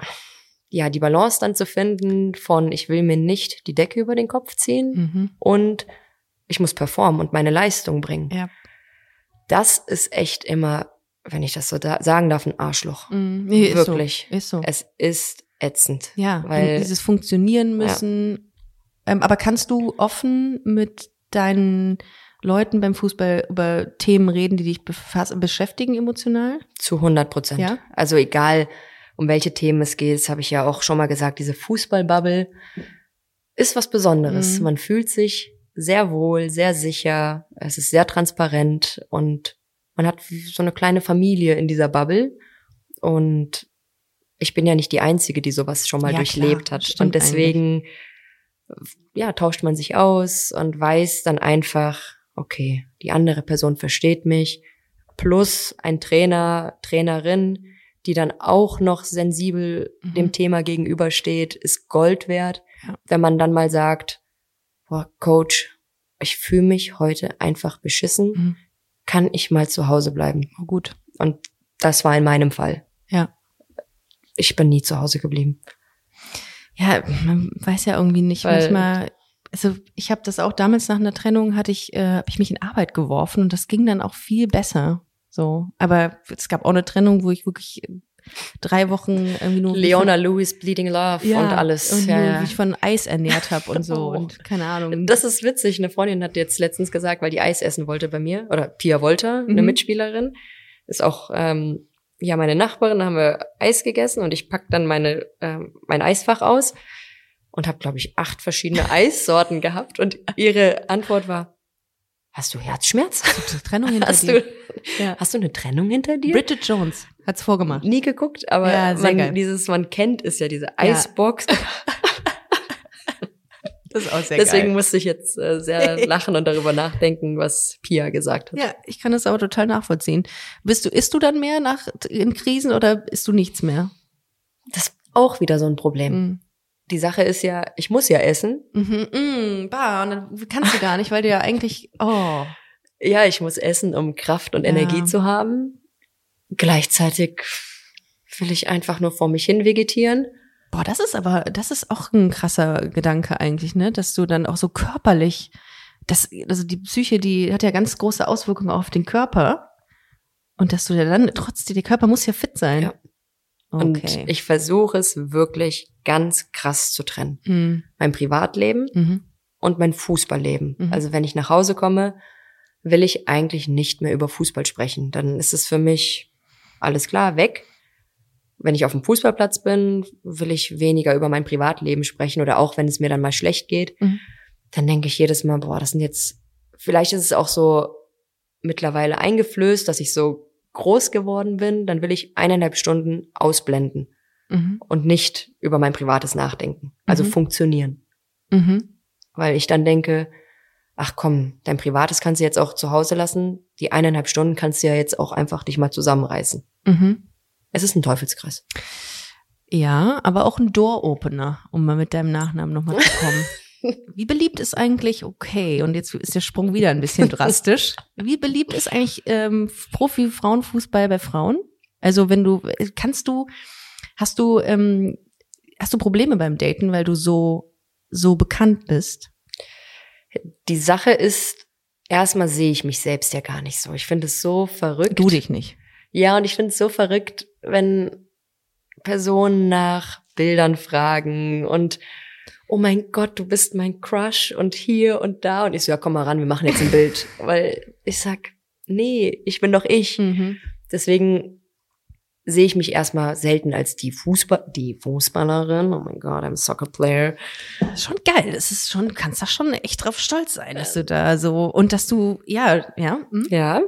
ja, die Balance dann zu finden von ich will mir nicht die Decke über den Kopf ziehen Mhm. und ich muss performen und meine Leistung bringen. Ja. Das ist echt immer, wenn ich das so da sagen darf, ein Arschloch. Mhm. Nee, ist Wirklich. So. Ist so. Es ist ätzend. Ja, weil dieses Funktionieren müssen. Ähm, aber kannst du offen mit deinen Leuten beim Fußball über Themen reden, die dich befass- beschäftigen emotional? zu hundert Prozent. Ja? Also egal, um welche Themen es geht, das habe ich ja auch schon mal gesagt, diese Fußballbubble ist was Besonderes. Mhm. Man fühlt sich sehr wohl, sehr sicher, es ist sehr transparent und man hat wie so eine kleine Familie in dieser Bubble und ich bin ja nicht die Einzige, die sowas schon mal Ja, durchlebt klar, hat. stimmt Und deswegen ja, tauscht man sich aus und weiß dann einfach, okay, die andere Person versteht mich, plus ein Trainer, Trainerin, die dann auch noch sensibel Mhm. dem Thema gegenübersteht, ist Gold wert. Ja. Wenn man dann mal sagt, boah, Coach, ich fühle mich heute einfach beschissen, Mhm. kann ich mal zu Hause bleiben? Oh, gut. Und das war in meinem Fall. Ja. Ich bin nie zu Hause geblieben. Ja, man weiß ja irgendwie nicht. Weil- Manchmal, also ich habe das auch damals nach einer Trennung, hatte ich, äh, habe ich mich in Arbeit geworfen und das ging dann auch viel besser. So, aber es gab auch eine Trennung, wo ich wirklich drei Wochen irgendwie nur Leona Lewis, Bleeding Love ja, und alles. und ja, nur, ja. wie ich von Eis ernährt habe und so Oh. und keine Ahnung. Das ist witzig. Eine Freundin hat jetzt letztens gesagt, weil die Eis essen wollte bei mir, oder Pia Wolter, eine Mhm. Mitspielerin, ist auch ähm, ja meine Nachbarin, da haben wir Eis gegessen und ich pack dann meine ähm, mein Eisfach aus und habe, glaube ich, acht verschiedene Eissorten gehabt und ihre Antwort war, hast du Herzschmerz? Hast du eine Trennung hinter Hast dir? du, Ja. hast du eine Trennung hinter dir? Bridget Jones hat's vorgemacht. Nie geguckt, aber Ja, sehr geil. man, dieses, man kennt es ja, diese Eisbox. Das ist auch sehr Deswegen geil. musste ich jetzt äh, sehr lachen und darüber nachdenken, was Pia gesagt hat. Ja, ich kann das aber total nachvollziehen. Bist du, isst du dann mehr nach in Krisen oder isst du nichts mehr? Das ist auch wieder so ein Problem. Mhm. Die Sache ist ja, ich muss ja essen. Mhm, mm, bah, und dann kannst du gar nicht, weil du ja eigentlich, oh. Ja, ich muss essen, um Kraft und Ja. Energie zu haben. Gleichzeitig will ich einfach nur vor mich hin vegetieren. Boah, das ist aber, das ist auch ein krasser Gedanke eigentlich, ne, dass du dann auch so körperlich, das, also die Psyche, die hat ja ganz große Auswirkungen auf den Körper und dass du ja dann trotzdem, der Körper muss ja fit sein. Ja. Und Okay. ich versuche es wirklich ganz krass zu trennen. Mhm. Mein Privatleben Mhm. und mein Fußballleben. Mhm. Also wenn ich nach Hause komme, will ich eigentlich nicht mehr über Fußball sprechen. Dann ist es für mich alles klar, weg. wenn ich auf dem Fußballplatz bin, will ich weniger über mein Privatleben sprechen oder auch wenn es mir dann mal schlecht geht, Mhm. dann denke ich jedes Mal, boah, das sind jetzt, vielleicht ist es auch so mittlerweile eingeflößt, dass ich so groß geworden bin, dann will ich eineinhalb Stunden ausblenden Mhm. und nicht über mein Privates nachdenken. Also Mhm. funktionieren. Mhm. Weil ich dann denke, ach komm, dein Privates kannst du jetzt auch zu Hause lassen, die eineinhalb Stunden kannst du ja jetzt auch einfach dich mal zusammenreißen. Mhm. Es ist ein Teufelskreis. Ja, aber auch ein Door-Opener, um mal mit deinem Nachnamen nochmal zu kommen. Wie beliebt ist eigentlich, okay, und jetzt ist der Sprung wieder ein bisschen drastisch. Wie beliebt ist eigentlich ähm, Profi-Frauenfußball bei Frauen? Also wenn du, kannst du, hast du, ähm, hast du Probleme beim Daten, weil du so, so bekannt bist? Die Sache ist, erstmal sehe ich mich selbst ja gar nicht so. Ich finde es so verrückt. Du dich nicht. Ja, und ich finde es so verrückt, wenn Personen nach Bildern fragen und oh mein Gott, du bist mein Crush und hier und da. Und ich so, ja, komm mal ran, wir machen jetzt ein Bild. Weil ich sag, nee, ich bin doch ich. Mhm. Deswegen sehe ich mich erstmal selten als die Fußball, die Fußballerin. Oh mein Gott, I'm a soccer player. Schon geil. Das ist schon, du kannst da schon echt drauf stolz sein, dass du da so, und dass du, ja, ja. Hm? Ja.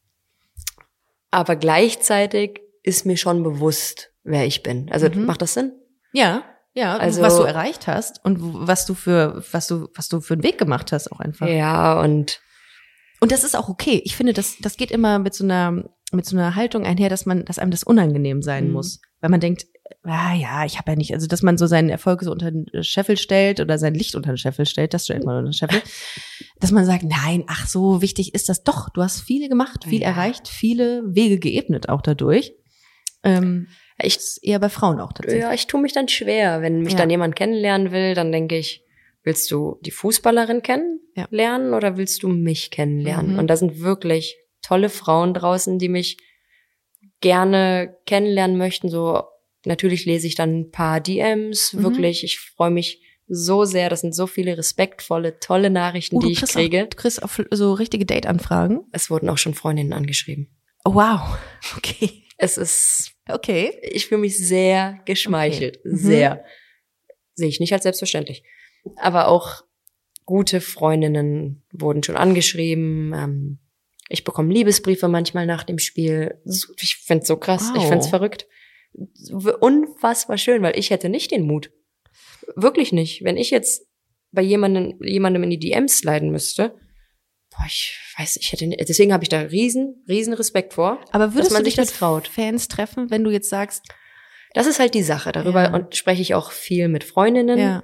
Aber gleichzeitig ist mir schon bewusst, wer ich bin. Also Mhm. macht das Sinn? Ja, ja, Also- was du erreicht hast und was du für, was du, was du für einen Weg gemacht hast auch einfach. Ja, und Und das ist auch okay. Ich finde, das, das geht immer mit so einer, mit so einer Haltung einher, dass man, dass einem das unangenehm sein Mhm. muss. Weil man denkt, ah ja, ich habe ja nicht, also dass man so seinen Erfolg so unter den Scheffel stellt oder sein Licht unter den Scheffel stellt, das stellt man unter den Scheffel, dass man sagt, nein, ach so wichtig ist das doch. Du hast viele gemacht, viel Ja. erreicht, viele Wege geebnet auch dadurch. Ähm, ich, das ist eher bei Frauen auch tatsächlich. ja, ich tue mich dann schwer. Wenn mich Ja. dann jemand kennenlernen will, dann denke ich, willst du die Fußballerin kennenlernen oder willst du mich kennenlernen? Mhm. Und da sind wirklich tolle Frauen draußen, die mich gerne kennenlernen möchten. So, natürlich lese ich dann ein paar D Ms, Mhm. wirklich. Ich freue mich so sehr. Das sind so viele respektvolle, tolle Nachrichten, Oh, du die ich kriegst kriege. Auch, du kriegst auch so richtige Date-Anfragen. Es wurden auch schon Freundinnen angeschrieben. Oh, wow. Okay. Es ist, Okay. ich fühle mich sehr geschmeichelt. Okay. Mhm. Sehr. Sehe ich nicht als selbstverständlich. Aber auch gute Freundinnen wurden schon angeschrieben. Ähm, ich bekomme Liebesbriefe manchmal nach dem Spiel. So- Ich find's so krass. Wow. Ich find's verrückt. W- Unfassbar schön, weil ich hätte nicht den Mut. Wirklich nicht. Wenn ich jetzt bei jemandem, jemandem in die D Ms sliden müsste, boah, ich weiß, ich hätte, nicht- deswegen habe ich da riesen, riesen Respekt vor. Aber würdest dass man du sich dich das mit traut. Fans treffen, wenn du jetzt sagst, Das ist halt die Sache. Darüber Ja. und spreche ich auch viel mit Freundinnen. ja,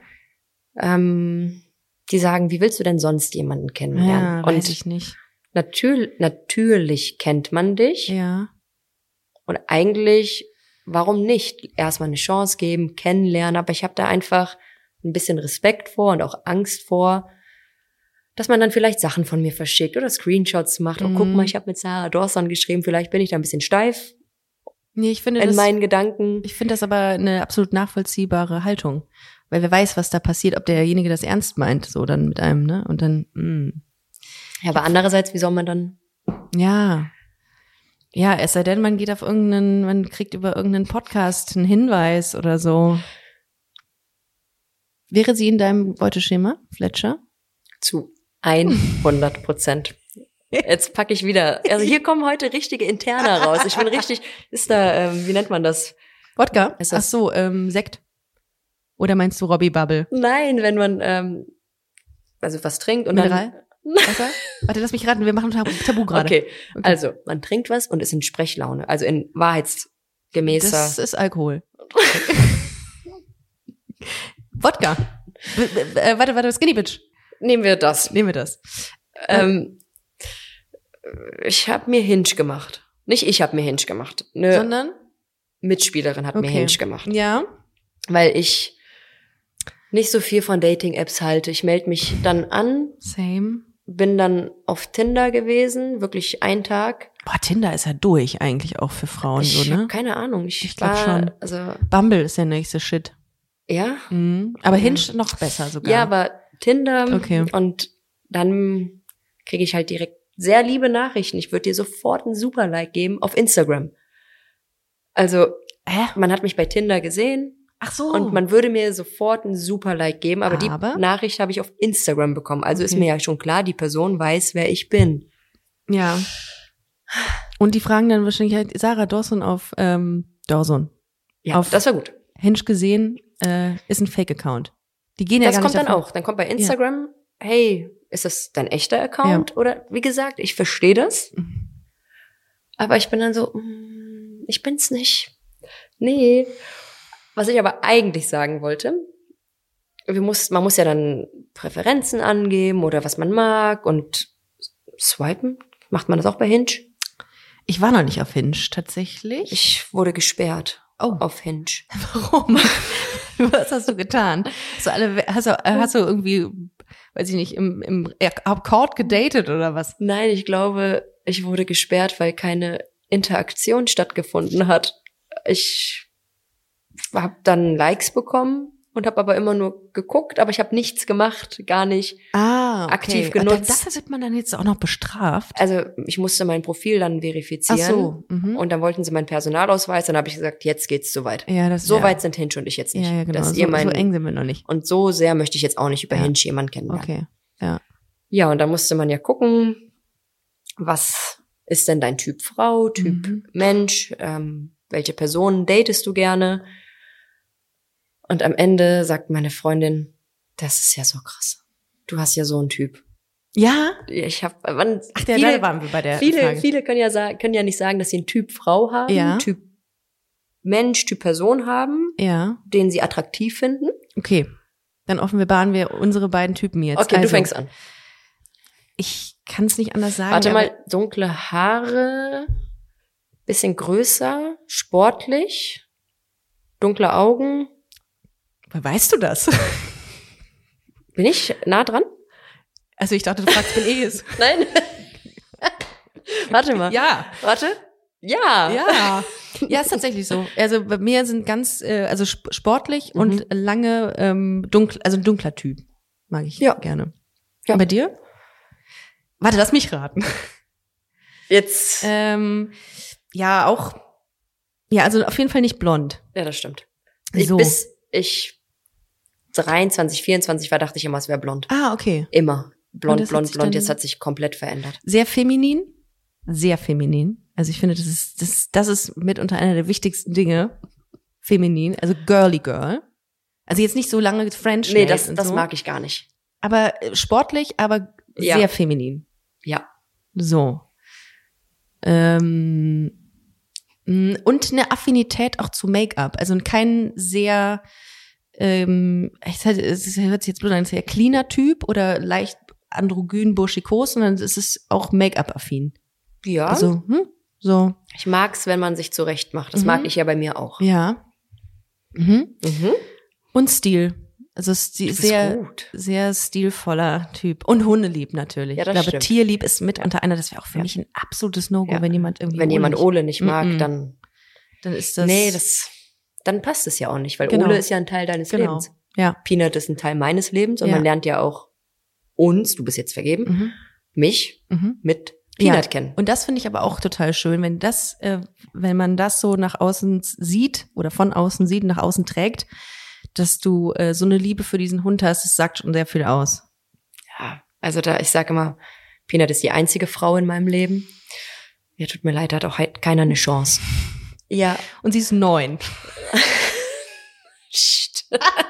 ähm, die sagen, wie willst du denn sonst jemanden kennenlernen? ja, weiß und ich nicht. natür natürlich kennt man dich Ja. und eigentlich, warum nicht erstmal eine Chance geben, kennenlernen, aber ich habe da einfach ein bisschen Respekt vor und auch Angst vor, dass man dann vielleicht Sachen von mir verschickt oder Screenshots macht. Oh, guck Mhm. mal, ich habe mit Sarah Dawson geschrieben, vielleicht bin ich da ein bisschen steif Nee, ich finde in das, meinen Gedanken. ich finde das aber eine absolut nachvollziehbare Haltung. Weil wer weiß, was da passiert, ob derjenige das ernst meint, so dann mit einem, ne? Und dann, mh. Ja, aber andererseits, wie soll man dann? Ja. Ja, es sei denn, man geht auf irgendeinen, man kriegt über irgendeinen Podcast einen Hinweis oder so. Wäre sie in deinem Beuteschema, Fletcher? Zu hundert Prozent. Jetzt packe ich wieder. Also hier kommen heute richtige Interna raus. Ich bin richtig, ist da, ähm, wie nennt man das? Wodka? Ist Ach das- so, ähm, Sekt. Oder meinst du Robbie Bubble? Nein, wenn man ähm, also was trinkt und dann. Mineral? Wasser? Warte, lass mich raten, wir machen Tabu, Tabu gerade. Okay. also man trinkt was und ist in Sprechlaune, also in wahrheitsgemäßer. Das ist Alkohol. Wodka. B b äh, warte, warte, Skinny Bitch. Nehmen wir das. Nehmen wir das. Ähm, ich habe mir Hinge gemacht. Nicht ich habe mir Hinge gemacht. Eine Sondern? Mitspielerin hat mir Okay. Hinge gemacht. Ja. Weil ich nicht so viel von Dating-Apps halte. Ich melde mich dann an, Same. bin dann auf Tinder gewesen, wirklich einen Tag. Boah, Tinder ist ja durch eigentlich auch für Frauen Ich so, habe ne? keine Ahnung. Ich, Ich glaub war- schon. Also Bumble ist der nächste Shit. ja, Mhm. Aber Hinge noch besser sogar. ja, aber Tinder Okay. und dann kriege ich halt direkt sehr liebe Nachrichten. Ich würde dir sofort ein Super-Like geben auf Instagram. Also Hä? Man hat mich bei Tinder gesehen Ach so. und man würde mir sofort ein super Like geben, aber, Aber? die Nachricht habe ich auf Instagram bekommen. Also ist Okay. mir ja schon klar, die Person weiß, wer ich bin. Ja. Und die fragen dann wahrscheinlich halt, Sarah Dawson auf ähm, Dawson. Ja, Auf- das war gut. Hinge gesehen, äh, ist ein Fake-Account. Die gehen ja Das gar kommt nicht dann davon- auch. Dann kommt bei Instagram, hey, ist das dein echter Account? Oder wie gesagt, ich verstehe das. Aber ich bin dann so, mm, ich bin's nicht. Nee. Was ich aber eigentlich sagen wollte, wir muss, man muss ja dann Präferenzen angeben oder was man mag und swipen. Macht man das auch bei Hinge? Ich war noch nicht auf Hinge, tatsächlich. Ich wurde gesperrt Oh. auf Hinge. Warum? Was hast du getan? Hast du, alle, hast, du, äh, hast du irgendwie, weiß ich nicht, im, im Court gedatet oder was? Nein, ich glaube, ich wurde gesperrt, weil keine Interaktion stattgefunden hat. Ich habe dann Likes bekommen und habe aber immer nur geguckt, aber ich habe nichts gemacht, gar nicht. Ah, okay. Aktiv Und genutzt. Das wird man dann jetzt auch noch bestraft. Also ich musste mein Profil dann Ach verifizieren so. Mhm. und dann wollten sie meinen Personalausweis, dann habe ich gesagt, jetzt geht's soweit. Ja, das So ja. weit sind Hinge und ich jetzt nicht. Ja, ja, genau. Dass So, ihr mein, so eng sind wir noch nicht. und so sehr möchte ich jetzt auch nicht über Ja. Hinge jemanden kennenlernen. Okay. Ja. Ja, und da musste man ja gucken, was ist denn dein Typ Frau, Typ Mhm. Mensch, ähm, welche Personen datest du gerne? Und am Ende sagt meine Freundin, das ist ja so krass. Du hast ja so einen Typ. Ja? Ich habe, wann Ach, ja, viele, da waren wir bei der viele, Frage. viele können ja sagen, können ja nicht sagen, dass sie einen Typ Frau haben, Ja. Typ Mensch, Typ Person haben, Ja. den sie attraktiv finden. Okay. Dann offenbaren wir unsere beiden Typen jetzt. Okay, also, du fängst an. Ich kann es nicht anders sagen. Warte aber- mal, dunkle Haare, bisschen größer, sportlich, dunkle Augen. Woher weißt du das? Bin ich nah dran? Also ich dachte, du fragst, bin ich es. Nein. Warte mal. Ja. Warte. Ja. Ja. Ja, ist tatsächlich so. Also bei mir sind ganz, äh, also sp- sportlich Mhm. und lange ähm, dunkel, also ein dunkler Typ. Mag ich Ja. gerne. Ja. Und bei dir? Warte, lass mich raten. Jetzt. Ähm, ja, auch, ja, also auf jeden Fall nicht blond. Ja, das stimmt. Ich, So. Bis ich dreiundzwanzig, vierundzwanzig war, dachte ich immer, es wäre blond. Ah, okay. Immer. Und Blond, das hat blond, sich blond. dann- Jetzt hat sich komplett verändert. Sehr feminin. Sehr feminin. Also ich finde, das ist, das, das ist mitunter einer der wichtigsten Dinge. Feminin. Also girly girl. Also jetzt nicht so lange French Nee, Nails das, und das so. mag ich gar nicht. Aber äh, sportlich, aber Ja. sehr feminin. Ja. So. Ähm, mh, und eine Affinität auch zu Make-up. Also kein sehr, ähm, es hat- es hört sich jetzt blöd an, sehr cleaner Typ oder leicht androgyn, burschikos, sondern es ist auch Make-up-affin. Ja. Also, hm, so, Ich mag's, wenn man sich zurecht macht. Das Mhm. mag ich ja bei mir auch. ja. Mhm. Mhm. Und Stil. Also Stil, Du bist sehr, gut. sehr stilvoller Typ. Und hundelieb natürlich. Ja, das ich glaube, stimmt. tierlieb ist mitunter einer, das wäre auch für Ja. mich ein absolutes No-Go, Ja. wenn jemand irgendwie Wenn jemand nicht- Ole nicht mag, Mhm. dann, dann ist das. nee, das, dann passt es ja auch nicht, weil Genau. Ole ist ja ein Teil deines Genau. Lebens. Ja. Peanut ist ein Teil meines Lebens und Ja. man lernt ja auch uns, du bist jetzt vergeben, Mhm. mich Mhm. mit Peanut Ja. kennen. Und das finde ich aber auch total schön, wenn das, äh, wenn man das so nach außen sieht oder von außen sieht, nach außen trägt, dass du äh, so eine Liebe für diesen Hund hast, das sagt schon sehr viel aus. Ja, also da, ich sage immer, Peanut ist die einzige Frau in meinem Leben. Ja, tut mir leid, da hat auch halt keiner eine Chance. Ja. Und sie ist neun. Psst.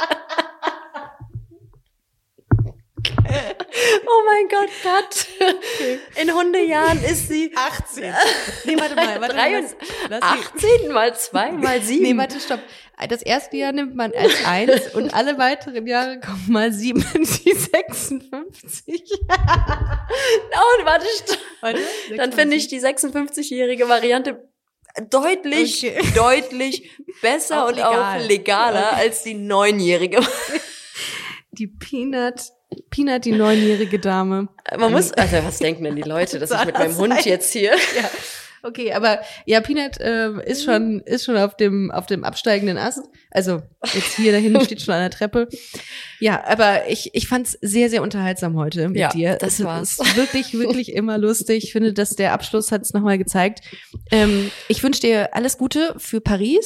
Oh mein Gott, Kat. In Hundejahren ist sie achtzehn. Nee, warte mal, warte Drei- mal. Lass, lass sie- achtzehn mal zwei mal sieben. Nee, warte, stopp. Das erste Jahr nimmt man als eins und alle weiteren Jahre kommen mal sieben und die sechsundfünfzig. Oh, warte, stopp. Warte, Dann finde ich die sechsundfünfzig-jährige Variante deutlich, Okay. deutlich besser Auch und legal. auch legaler Okay. als die neunjährige. die Peanut, Peanut, die neunjährige Dame. Man muss, also was denken denn die Leute, dass ich mit meinem Hund Sein. jetzt hier? Ja. Okay, aber ja, Peanut äh, ist schon ist schon auf dem auf dem absteigenden Ast. Also jetzt hier da hinten steht schon an der Treppe. Ja, aber ich ich fand's sehr sehr unterhaltsam heute mit Ja, dir. das es war's. ist wirklich wirklich immer lustig. Ich finde, dass der Abschluss hat es nochmal gezeigt. Ähm, ich wünsche dir alles Gute für Paris.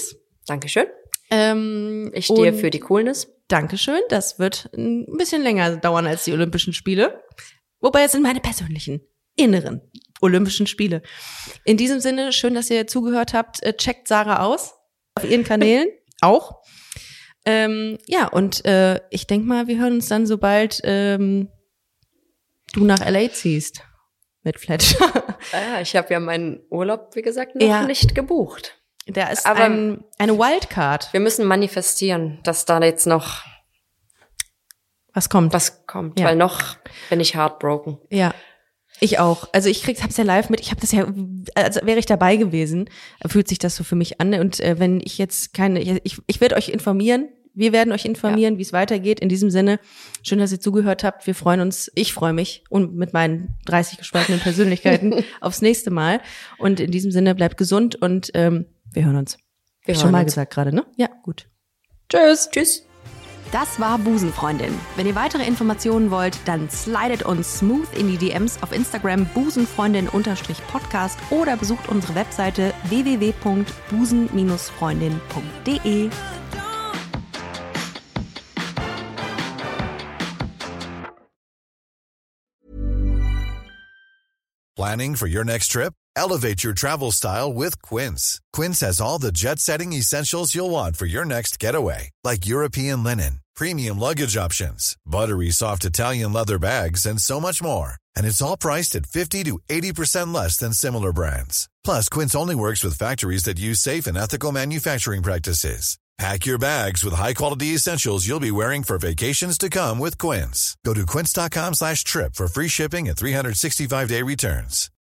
Dankeschön. Ähm, Ich stehe und für die Coolness. Dankeschön. Das wird ein bisschen länger dauern als die Olympischen Spiele. Wobei es sind meine persönlichen, inneren Olympischen Spiele. In diesem Sinne, schön, dass ihr zugehört habt. Äh, Checkt Sarah aus. Auf ihren Kanälen auch. Ähm, ja, und äh, ich denke mal, wir hören uns dann, sobald ähm, du nach L A ziehst mit Fletcher. Ah, ich habe ja meinen Urlaub, wie gesagt, noch Ja. nicht gebucht. Der ist Aber- ein, eine Wildcard. Wir müssen manifestieren, dass da jetzt noch Was kommt? was kommt, Ja. weil noch bin ich heartbroken. Ja, ich auch. Also ich krieg's, hab's ja live mit. Ich habe das ja, also wäre ich dabei gewesen, fühlt sich das so für mich an. Und äh, wenn ich jetzt keine, ich, ich werde euch informieren. Wir werden euch informieren, wie es weitergeht. In diesem Sinne, schön, dass ihr zugehört habt. Wir freuen uns, ich freue mich und mit meinen dreißig gespaltenen Persönlichkeiten aufs nächste Mal. Und in diesem Sinne, bleibt gesund und ähm, wir hören uns. Wir Hab ich hören schon mal uns. gesagt gerade, ne? Ja, gut. Tschüss. Tschüss. Das war Busenfreundin. Wenn ihr weitere Informationen wollt, dann slidet uns smooth in die D Ms auf Instagram busenfreundin-podcast oder besucht unsere Webseite w w w punkt busen freundin punkt d e. Planning for your next trip? Elevate your travel style with Quince. Quince has all the jet-setting essentials you'll want for your next getaway, like European linen, premium luggage options, buttery soft Italian leather bags, and so much more. And it's all priced at fifty to eighty percent less than similar brands. Plus, Quince only works with factories that use safe and ethical manufacturing practices. Pack your bags with high-quality essentials you'll be wearing for vacations to come with Quince. Go to quince dot com slash trip for free shipping and three sixty-five day returns.